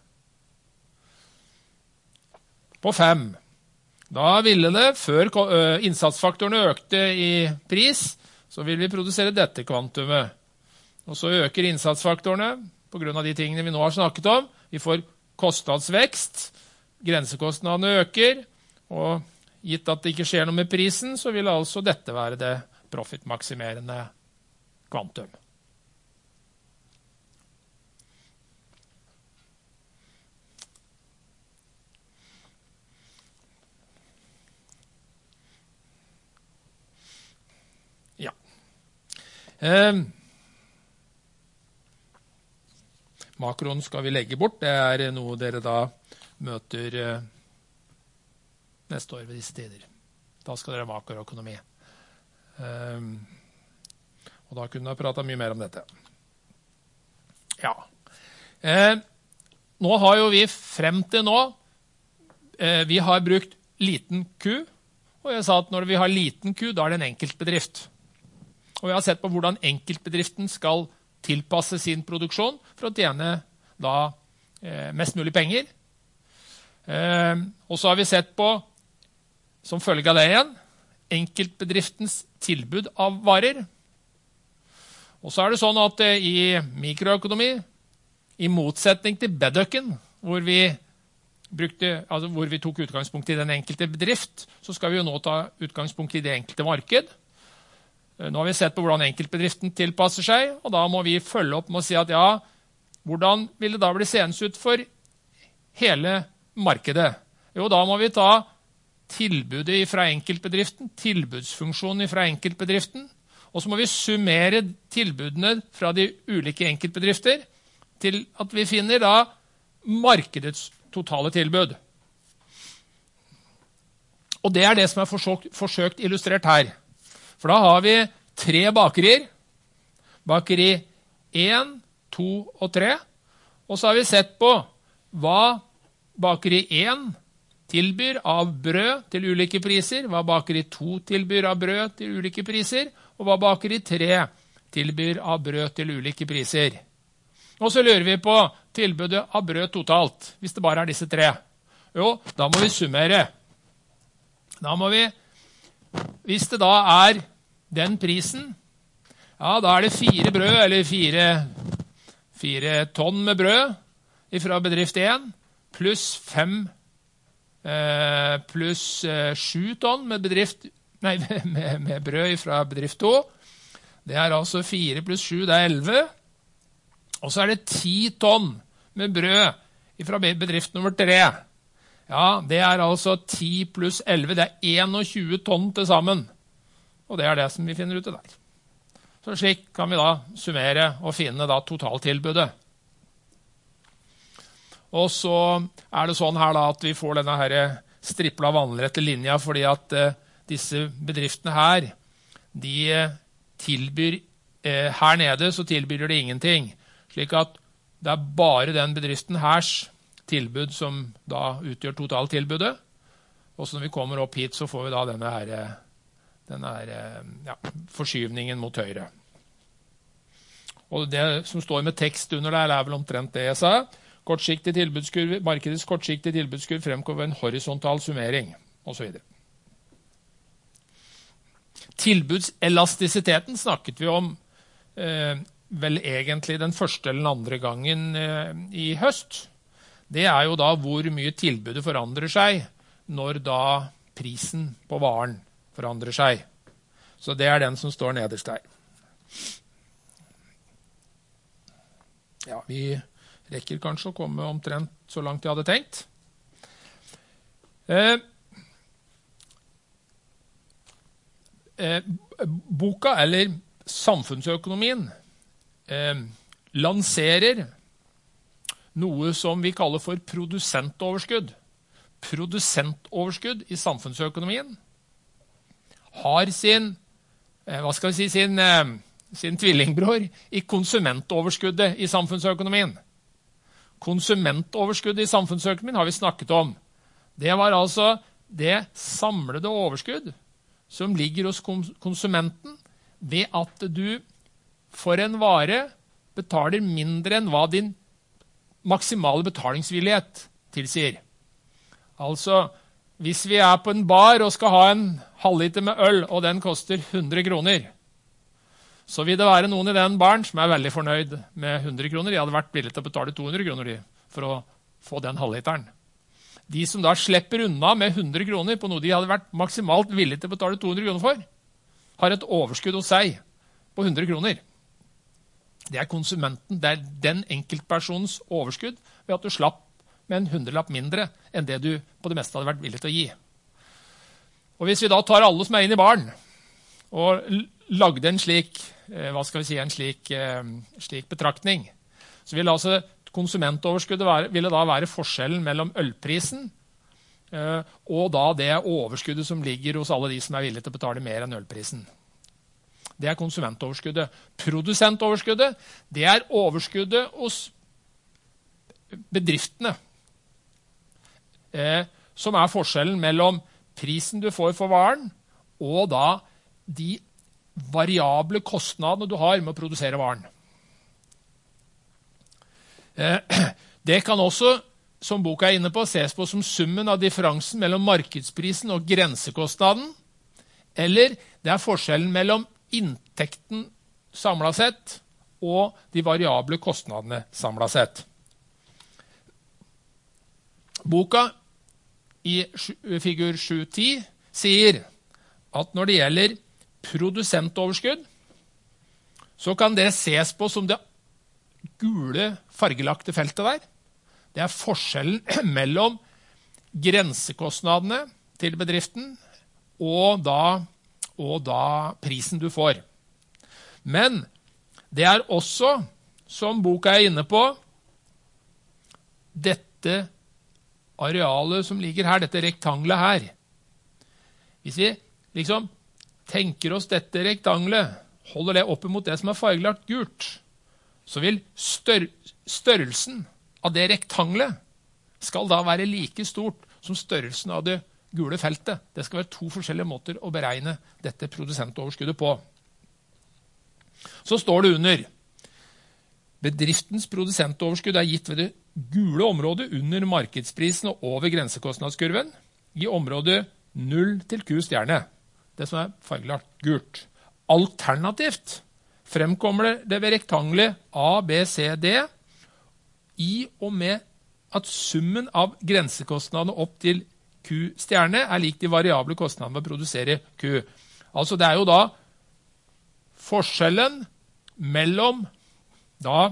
på fem. Da ville det, før innsatsfaktorene økte i pris, så vil vi produsere dette kvantumet. Og så øker innsatsfaktorene på grunn av de tingene vi nå har snakket om. Vi får kostnadsvekst, grensekostnadene øker, og gitt at det ikke skjer noe med prisen, så vil altså dette være det profitmaksimerende kvantum. Ja. Eh, makroen skal vi legge bort. Det er noe dere da møter eh, neste år ved disse tider. Da skal dere ha makroøkonomi. Um, og da kunne jeg prate mye mer om dette. Ja. Eh, nå har jo vi frem til nå, eh, vi har brukt liten Q, og jeg sa at når vi har liten Q, da er det en enkeltbedrift. Og vi har sett på hvordan enkeltbedriften skal tilpasse sin produksjon for å tjene da eh, mest mulig penger. Eh, og så har vi sett på som følge av det igjen, enkeltbedriftens tilbud av varer. Og så er det sånn at i mikroøkonomi, i motsetning til Bedøkken, hvor vi, brukte, altså hvor vi tok utgangspunkt i den enkelte bedrift, så skal vi jo nå ta utgangspunkt i det enkelte marked. Nå har vi sett på hvordan enkeltbedriften tilpasser seg, og da må vi følge opp med å si at ja, hvordan vil det da bli seende ut for hele markedet? Jo, da må vi ta tilbudet fra enkeltbedriften, tilbudsfunksjonen fra enkeltbedriften, og så må vi summere tilbudene fra de ulike enkeltbedrifter til at vi finner da markedets totale tilbud. Og det er det som er forsøkt, forsøkt illustrert her. For da har vi tre bakerier, bakeri én, to og tre, og så har vi sett på hva bakeri én tilbyr av brød til ulike priser, hva bakeri to tilbyr av brød til ulike priser, og hva bakeri tre tilbyr av brød til ulike priser. Og så lurer vi på tilbudet av brød totalt, hvis det bare er disse tre. Jo, da må vi summere. Da må vi, hvis det da er den prisen, ja, da er det fire brød, eller fire, fire tonn med brød fra bedrift én, pluss fem, eh, pluss eh, sju tonn med, bedrift, nei, med, med brød fra bedrift to. Det er altså fire pluss sju, det er elleve. Og så er det ti tonn med brød fra bedrift nummer tre. Ja, det er altså ti pluss elleve, det er tjueen tonn til sammen. Og det er det som vi finner ut der. Så slik kan vi da summere og finne da totaltilbudet. Og så er det sånn her da at vi får denne her strippla vannrette linja, fordi at eh, disse bedriftene her, de tilbyr, eh, her nede så tilbyr de ingenting. Slik at det er bare den bedriften hers tilbud som da utgjør totaltilbudet. Og så når vi kommer opp hit, så får vi da denne her, denne her ja, forskyvningen mot høyre. Og det som står med tekst under der er vel omtrent det jeg sa. Kortsiktig tilbudskurve, markedets kortsiktig tilbudskurve fremkommer en horisontal summering, og så videre. Tilbudselastisiteten snakket vi om eh, vel egentlig den første eller den andre gangen eh, i høst. Det er jo da hvor mye tilbudet forandrer seg når da prisen på varen forandrer seg. Så det er den som står nederst der. Ja, vi rekker kanskje å komme omtrent så langt jeg hadde tenkt. Eh, eh, boka, eller samfunnsøkonomien, eh, lanserer noe som vi kaller for produsentoverskudd. Produsentoverskudd i samfunnsøkonomien har sin, eh, hva skal vi si, sin, eh, sin tvillingbror i konsumentoverskuddet i samfunnsøkonomien. Konsumentoverskuddet i samfunnsøkonomien har vi snakket om. Det var altså det samlede overskudd som ligger hos konsumenten ved at du for en vare betaler mindre enn hva din maksimale betalingsvillighet tilsier. Altså, hvis vi er på en bar og skal ha en halvliter med øl, og den koster hundre kroner, så vil det være noen i den baren som er veldig fornøyd med hundre kroner. De hadde vært villige til å betale to hundre kroner for å få den halvliteren. De som da slipper unna med hundre kroner på noe de hadde vært maksimalt villige til å betale to hundre kroner for, har et overskudd hos seg på hundre kroner. Det er konsumenten, det er den enkeltpersonens overskudd ved at du slapp med en hundrelapp mindre enn det du på det meste hadde vært villig til å gi. Og hvis vi da tar alle som er inne i baren og lagde en slik, hva skal vi si, en slik, slik betraktning, så vil altså konsumentoverskuddet være, ville da være forskjellen mellom ølprisen og da det overskuddet som ligger hos alle de som er villige til å betale mer enn ølprisen. Det er konsumentoverskuddet. Produsentoverskuddet, det er overskuddet hos bedriftene, eh, som er forskjellen mellom prisen du får for varen, og da de variable kostnadene du har med å produsere varen. Eh, det kan også, som boka er inne på, ses på som summen av differansen mellom markedsprisen og grensekostnaden, eller det er forskjellen mellom inntekten samlet sett og de variable kostnadene samlet sett. Boka i figur sju ti sier at når det gjelder produsentoverskudd, så kan det ses på som det gule fargelagte feltet der. Det er forskjellen mellom grensekostnadene til bedriften og da og da prisen du får. Men det er også, som boka er inne på, dette arealet som ligger her, dette rektanglet her. Hvis vi liksom tenker oss dette rektanglet, holder det opp mot det som er fargelagt gult, så vil stør størrelsen av det rektanglet skal da være like stort som størrelsen av det gule feltet. Det skal være to forskjellige måter å beregne dette produsentoverskuddet på. Så står det under. Bedriftens produsentoverskudd er gitt ved det gule området under markedsprisen og over grensekostnadskurven. I området null til Q stjerne. Det som er fargelagt gult. Alternativt fremkommer det ved rektangelet A, B, C, D i og med at summen av grensekostnadene opp til Q stjerne er lik de variable kostnadene ved å produsere Q. Altså det er jo da forskjellen mellom da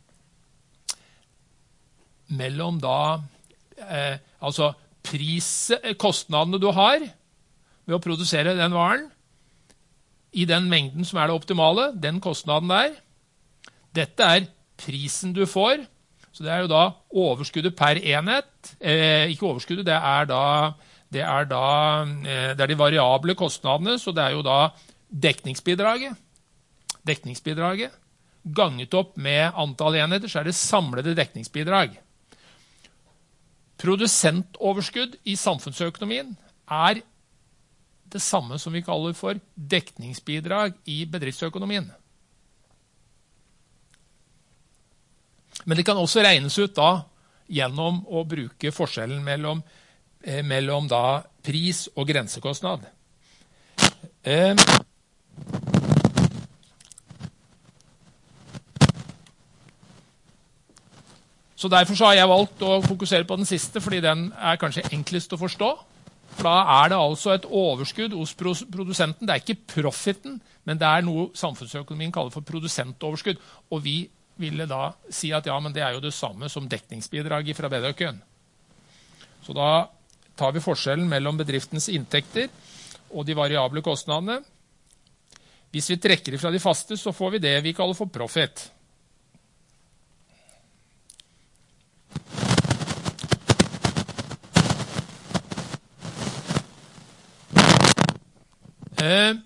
mellom da eh, altså pris, kostnadene du har ved å produsere den varen i den mengden som er det optimale, den kostnaden der. Dette er prisen du får, så det er jo da overskuddet per enhet, eh, ikke overskuddet, det er da, det er da eh, det er de variable kostnadene, så det er jo da dekningsbidraget. Dekningsbidraget, ganget opp med antall enheter, så er det samlede dekningsbidrag. Produsentoverskudd i samfunnsøkonomien er det samme som vi kaller for dekningsbidrag i bedriftsøkonomien. Men det kan også regnes ut da gjennom å bruke forskjellen mellom, eh, mellom da pris og grensekostnad. Eh, Så derfor så har jeg valgt å fokusere på den siste, fordi den er kanskje enklest å forstå. For da er det altså et overskudd hos produsenten. Det er ikke profiten, men det er noe samfunnsøkonomien kaller for produsentoverskudd. Og vi ville da si at ja, men det er jo det samme som dekningsbidrag fra B D-øken. Så da tar vi forskjellen mellom bedriftens inntekter og de variable kostnadene. Hvis vi trekker ifra de faste, så får vi det vi kaller for profit. Eh,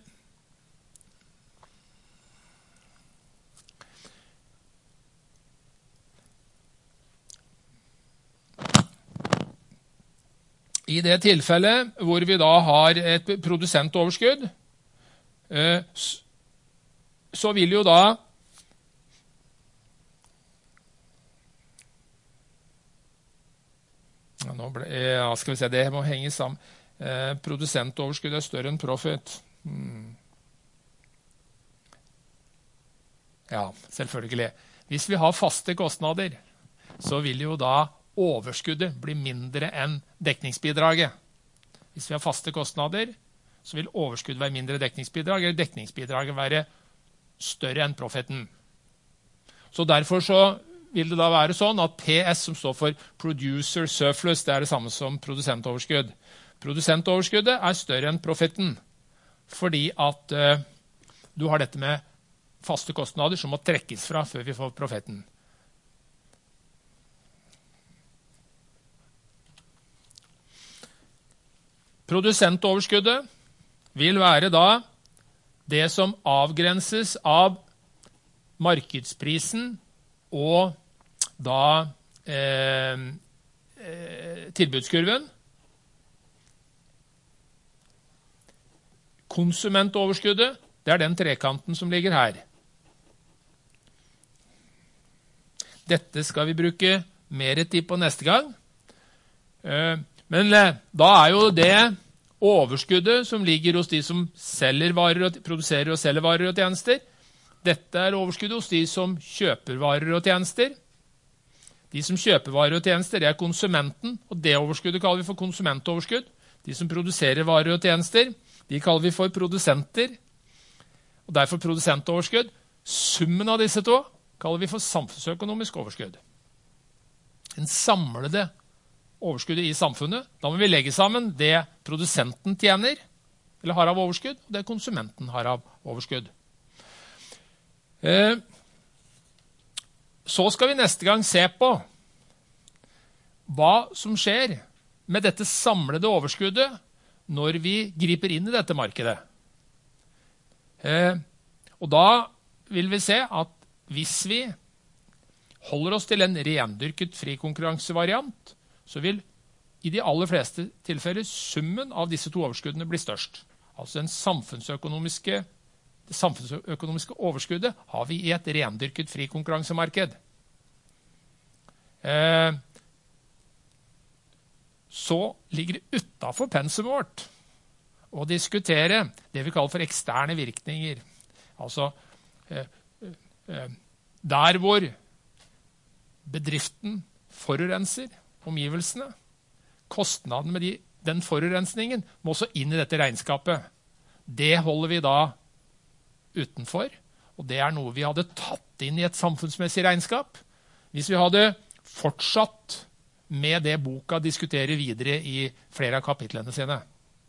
I det tilfellet hvor vi da har et produsentoverskudd, eh, så vil jo da ja, nå ble, ja, skal vi se, det må henge sammen. Eh, produsentoverskudd er større enn profit. Hmm. Ja, selvfølgelig. Hvis vi har faste kostnader, så vil jo da overskuddet bli mindre enn dekningsbidraget. Hvis vi har faste kostnader, så vil overskuddet være mindre dekningsbidrag, eller dekningsbidraget være større enn profiten. Så derfor så vil det da være sånn at P S, som står for Producer Surplus, det er det samme som produsentoverskudd. Produsentoverskuddet er større enn profitten, fordi at uh, du har dette med faste kostnader som må trekkes fra før vi får profitten. Produsentoverskuddet vil være da det som avgrenses av markedsprisen og da eh, eh, tilbudskurven. Konsumentoverskuddet, det er den trekanten som ligger her. Dette skal vi bruke mer tid på neste gang. Men da er jo det overskuddet som ligger hos de som selger varer og, produserer og selger varer og tjenester. Dette er overskuddet hos de som kjøper varer og tjenester. De som kjøper varer og tjenester, det er konsumenten, og det overskuddet kaller vi for konsumentoverskudd. De som produserer varer og tjenester, de kaller vi for produsenter, og derfor produsentoverskudd. Summen av disse to kaller vi for samfunnsøkonomisk overskudd. En samlede overskuddet i samfunnet. Da må vi legge sammen det produsenten tjener, eller har av overskudd, og det konsumenten har av overskudd. Eh, så skal vi neste gang se på hva som skjer med dette samlede overskuddet når vi griper inn i dette markedet. Eh, og da vil vi se at hvis vi holder oss til en rendyrket frikonkurransevariant, så vil i de aller fleste tilfeller summen av disse to overskuddene bli størst. Altså den samfunnsøkonomiske, det samfunnsøkonomiske overskuddet har vi i et rendyrket frikonkurransemarked. Eh, så ligger det utenfor pensumet vårt å diskutere det vi kaller for eksterne virkninger. Altså eh, eh, der hvor bedriften forurenser omgivelsene, kostnaden med de, den forurensningen må også inn i dette regnskapet. Det holder vi da utenfor, og det er noe vi hadde tatt inn i et samfunnsmessig regnskap. Hvis vi hadde fortsatt med det boka diskuterer videre i flere av kapitlene sine.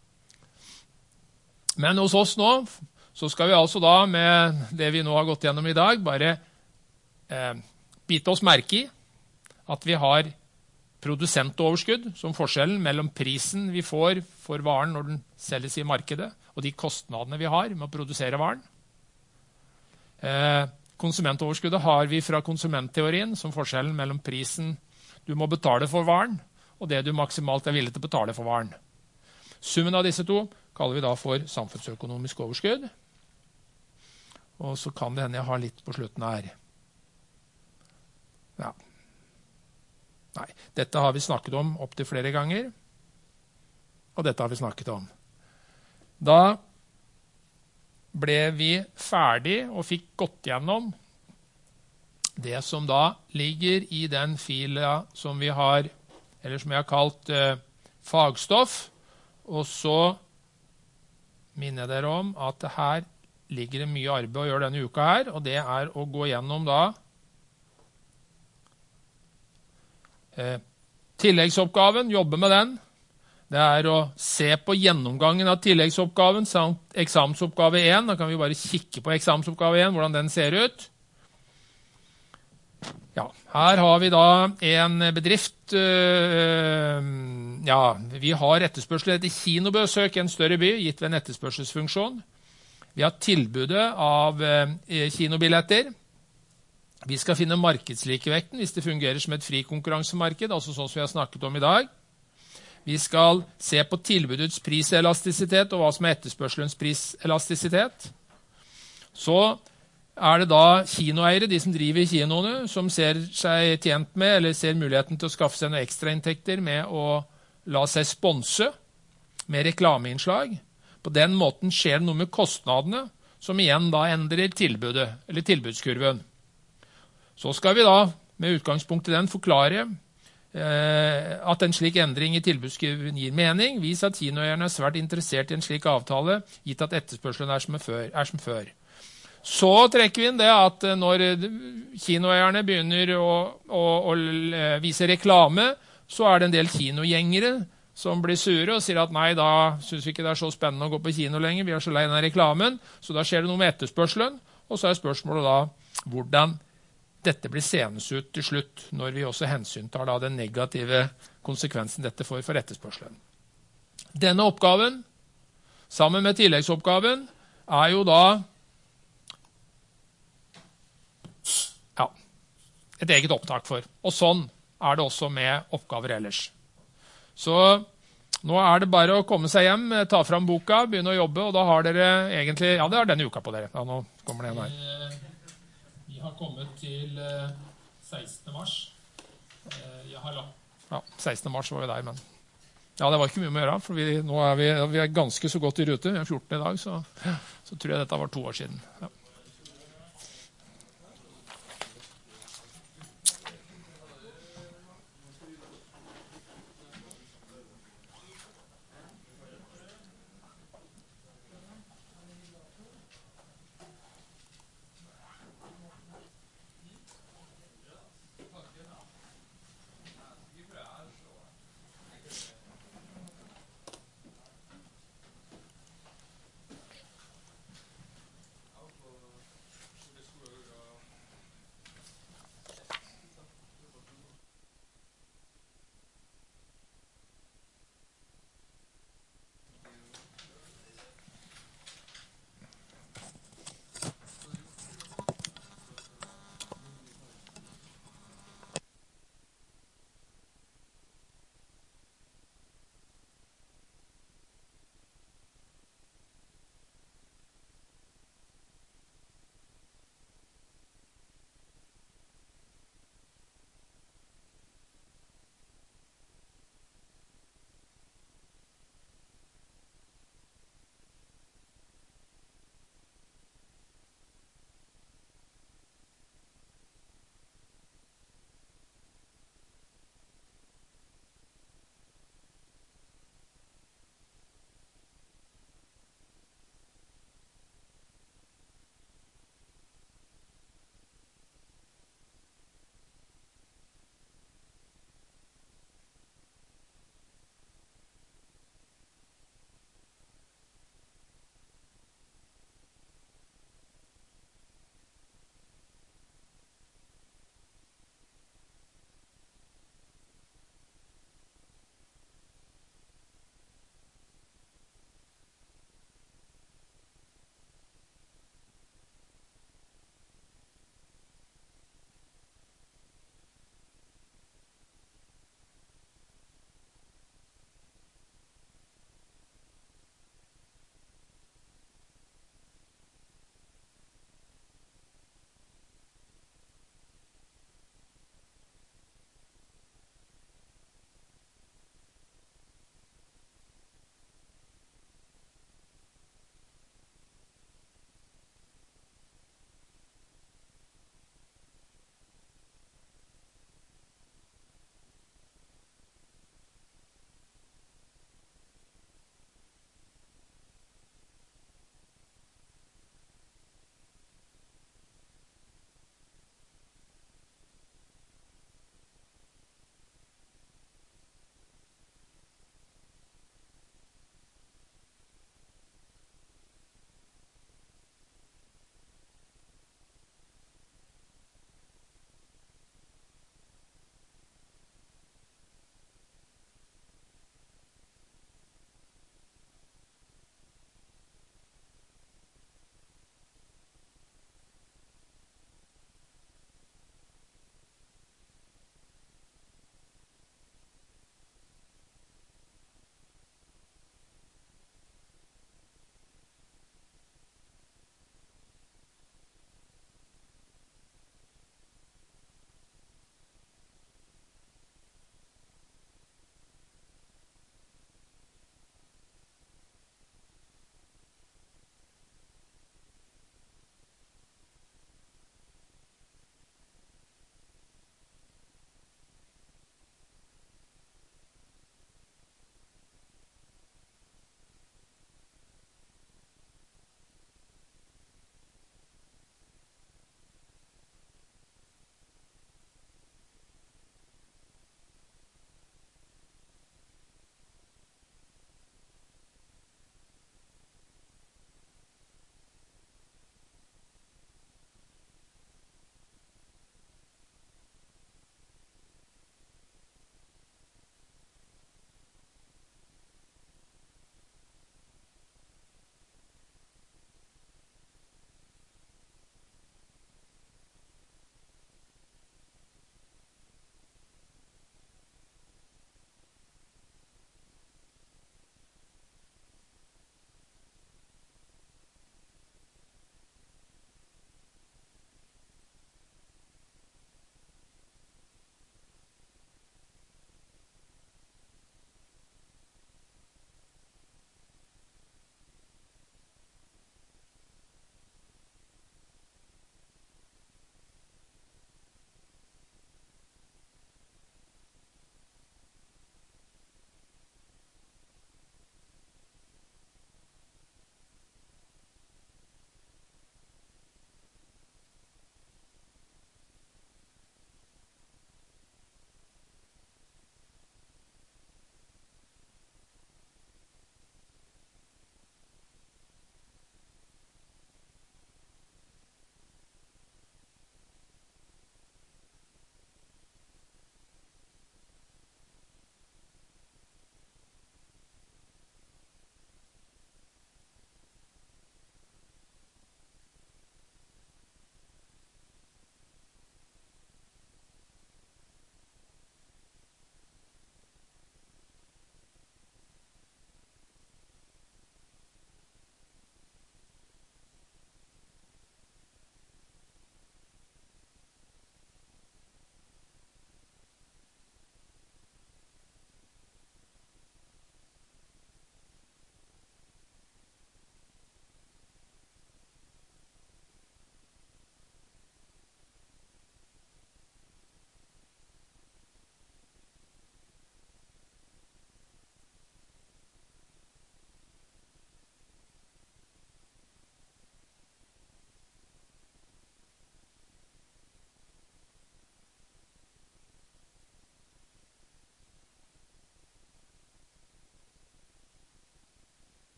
Men hos oss nå, så skal vi altså da, med det vi nå har gått gjennom i dag, bare eh, bite oss merke i at vi har produsentoverskudd som forskjellen mellom prisen vi får for varen når den selges i markedet, og de kostnadene vi har med å produsere varen. Eh, konsumentoverskuddet har vi fra konsumentteorien som forskjellen mellom prisen du må betale for varen, og det du maksimalt er villig til å betale for varen. Summen av disse to kaller vi da for samfunnsøkonomisk overskudd. Og så kan det hende jeg har litt på slutten her. Ja. Nei, dette har vi snakket om opp til flere ganger. Og dette har vi snakket om. Da ble vi ferdig og fikk gått gjennom det som da ligger i den fila som vi har, eller som jeg har kalt eh, fagstoff. Og så minner jeg dere om at her ligger det mye arbeid å gjøre denne uka her, og det er å gå gjennom da eh, tilleggsoppgaven, jobbe med den. Det er å se på gjennomgangen av tilleggsoppgaven samt eksamensoppgave én. Da kan vi bare kikke på eksamensoppgave én, hvordan den ser ut. Ja, her har vi da en bedrift. Øh, ja, vi har etterspørsel etter kinobesøk i en større by, gitt ved en etterspørselsfunksjon. Vi har tilbudet av øh, kinobilletter. Vi skal finne markedslikeevekten hvis det fungerer som et frikonkurransemarked, altså sånn som vi har snakket om i dag. Vi skal se på tilbudets priselastisitet og hva som er etterspørselens priselastisitet. Så er det da kinoeiere, de som driver i kinoene, som ser seg tjent med, eller ser muligheten til å skaffe seg noen ekstrainntekter med å la seg sponse med reklameinnslag. På den måten skjer det noe med kostnadene, som igjen da endrer tilbudet, eller tilbudskurven. Så skal vi da, med utgangspunkt i den, forklare eh, at en slik endring i tilbudskurven gir mening, vise at kinoeierne er svært interessert i en slik avtale, gitt at etterspørselen er som før. Er som før. Så trekker vi inn det at når kinoeierne begynner å, å, å vise reklame, så er det en del kinogjengere som blir sure og sier at nei, da synes vi ikke det er så spennende å gå på kino lenger, vi er så lei den reklamen, så da skjer det noe med etterspørselen, og så er spørsmålet da hvordan dette blir senes ut til slutt, når vi også hensyntar da den negative konsekvensen dette får for etterspørselen. Denne oppgaven, sammen med tilleggsoppgaven, er jo da et eget opptak for. Og sånn er det også med oppgaver ellers. Så nå er det bare å komme seg hjem, ta fram boka, begynne å jobbe, og da har dere egentlig, ja, det er denne uka på dere. Ja, nå kommer det en her. Vi har kommet til sekstende mars. Jeg har lagt... Ja, sekstende mars var vi der, men... Ja, det var ikke mye med å gjøre, for vi, nå er vi, vi er ganske så godt i rute. Vi er fjortende i dag, så, så tror jeg dette var to år siden. Ja.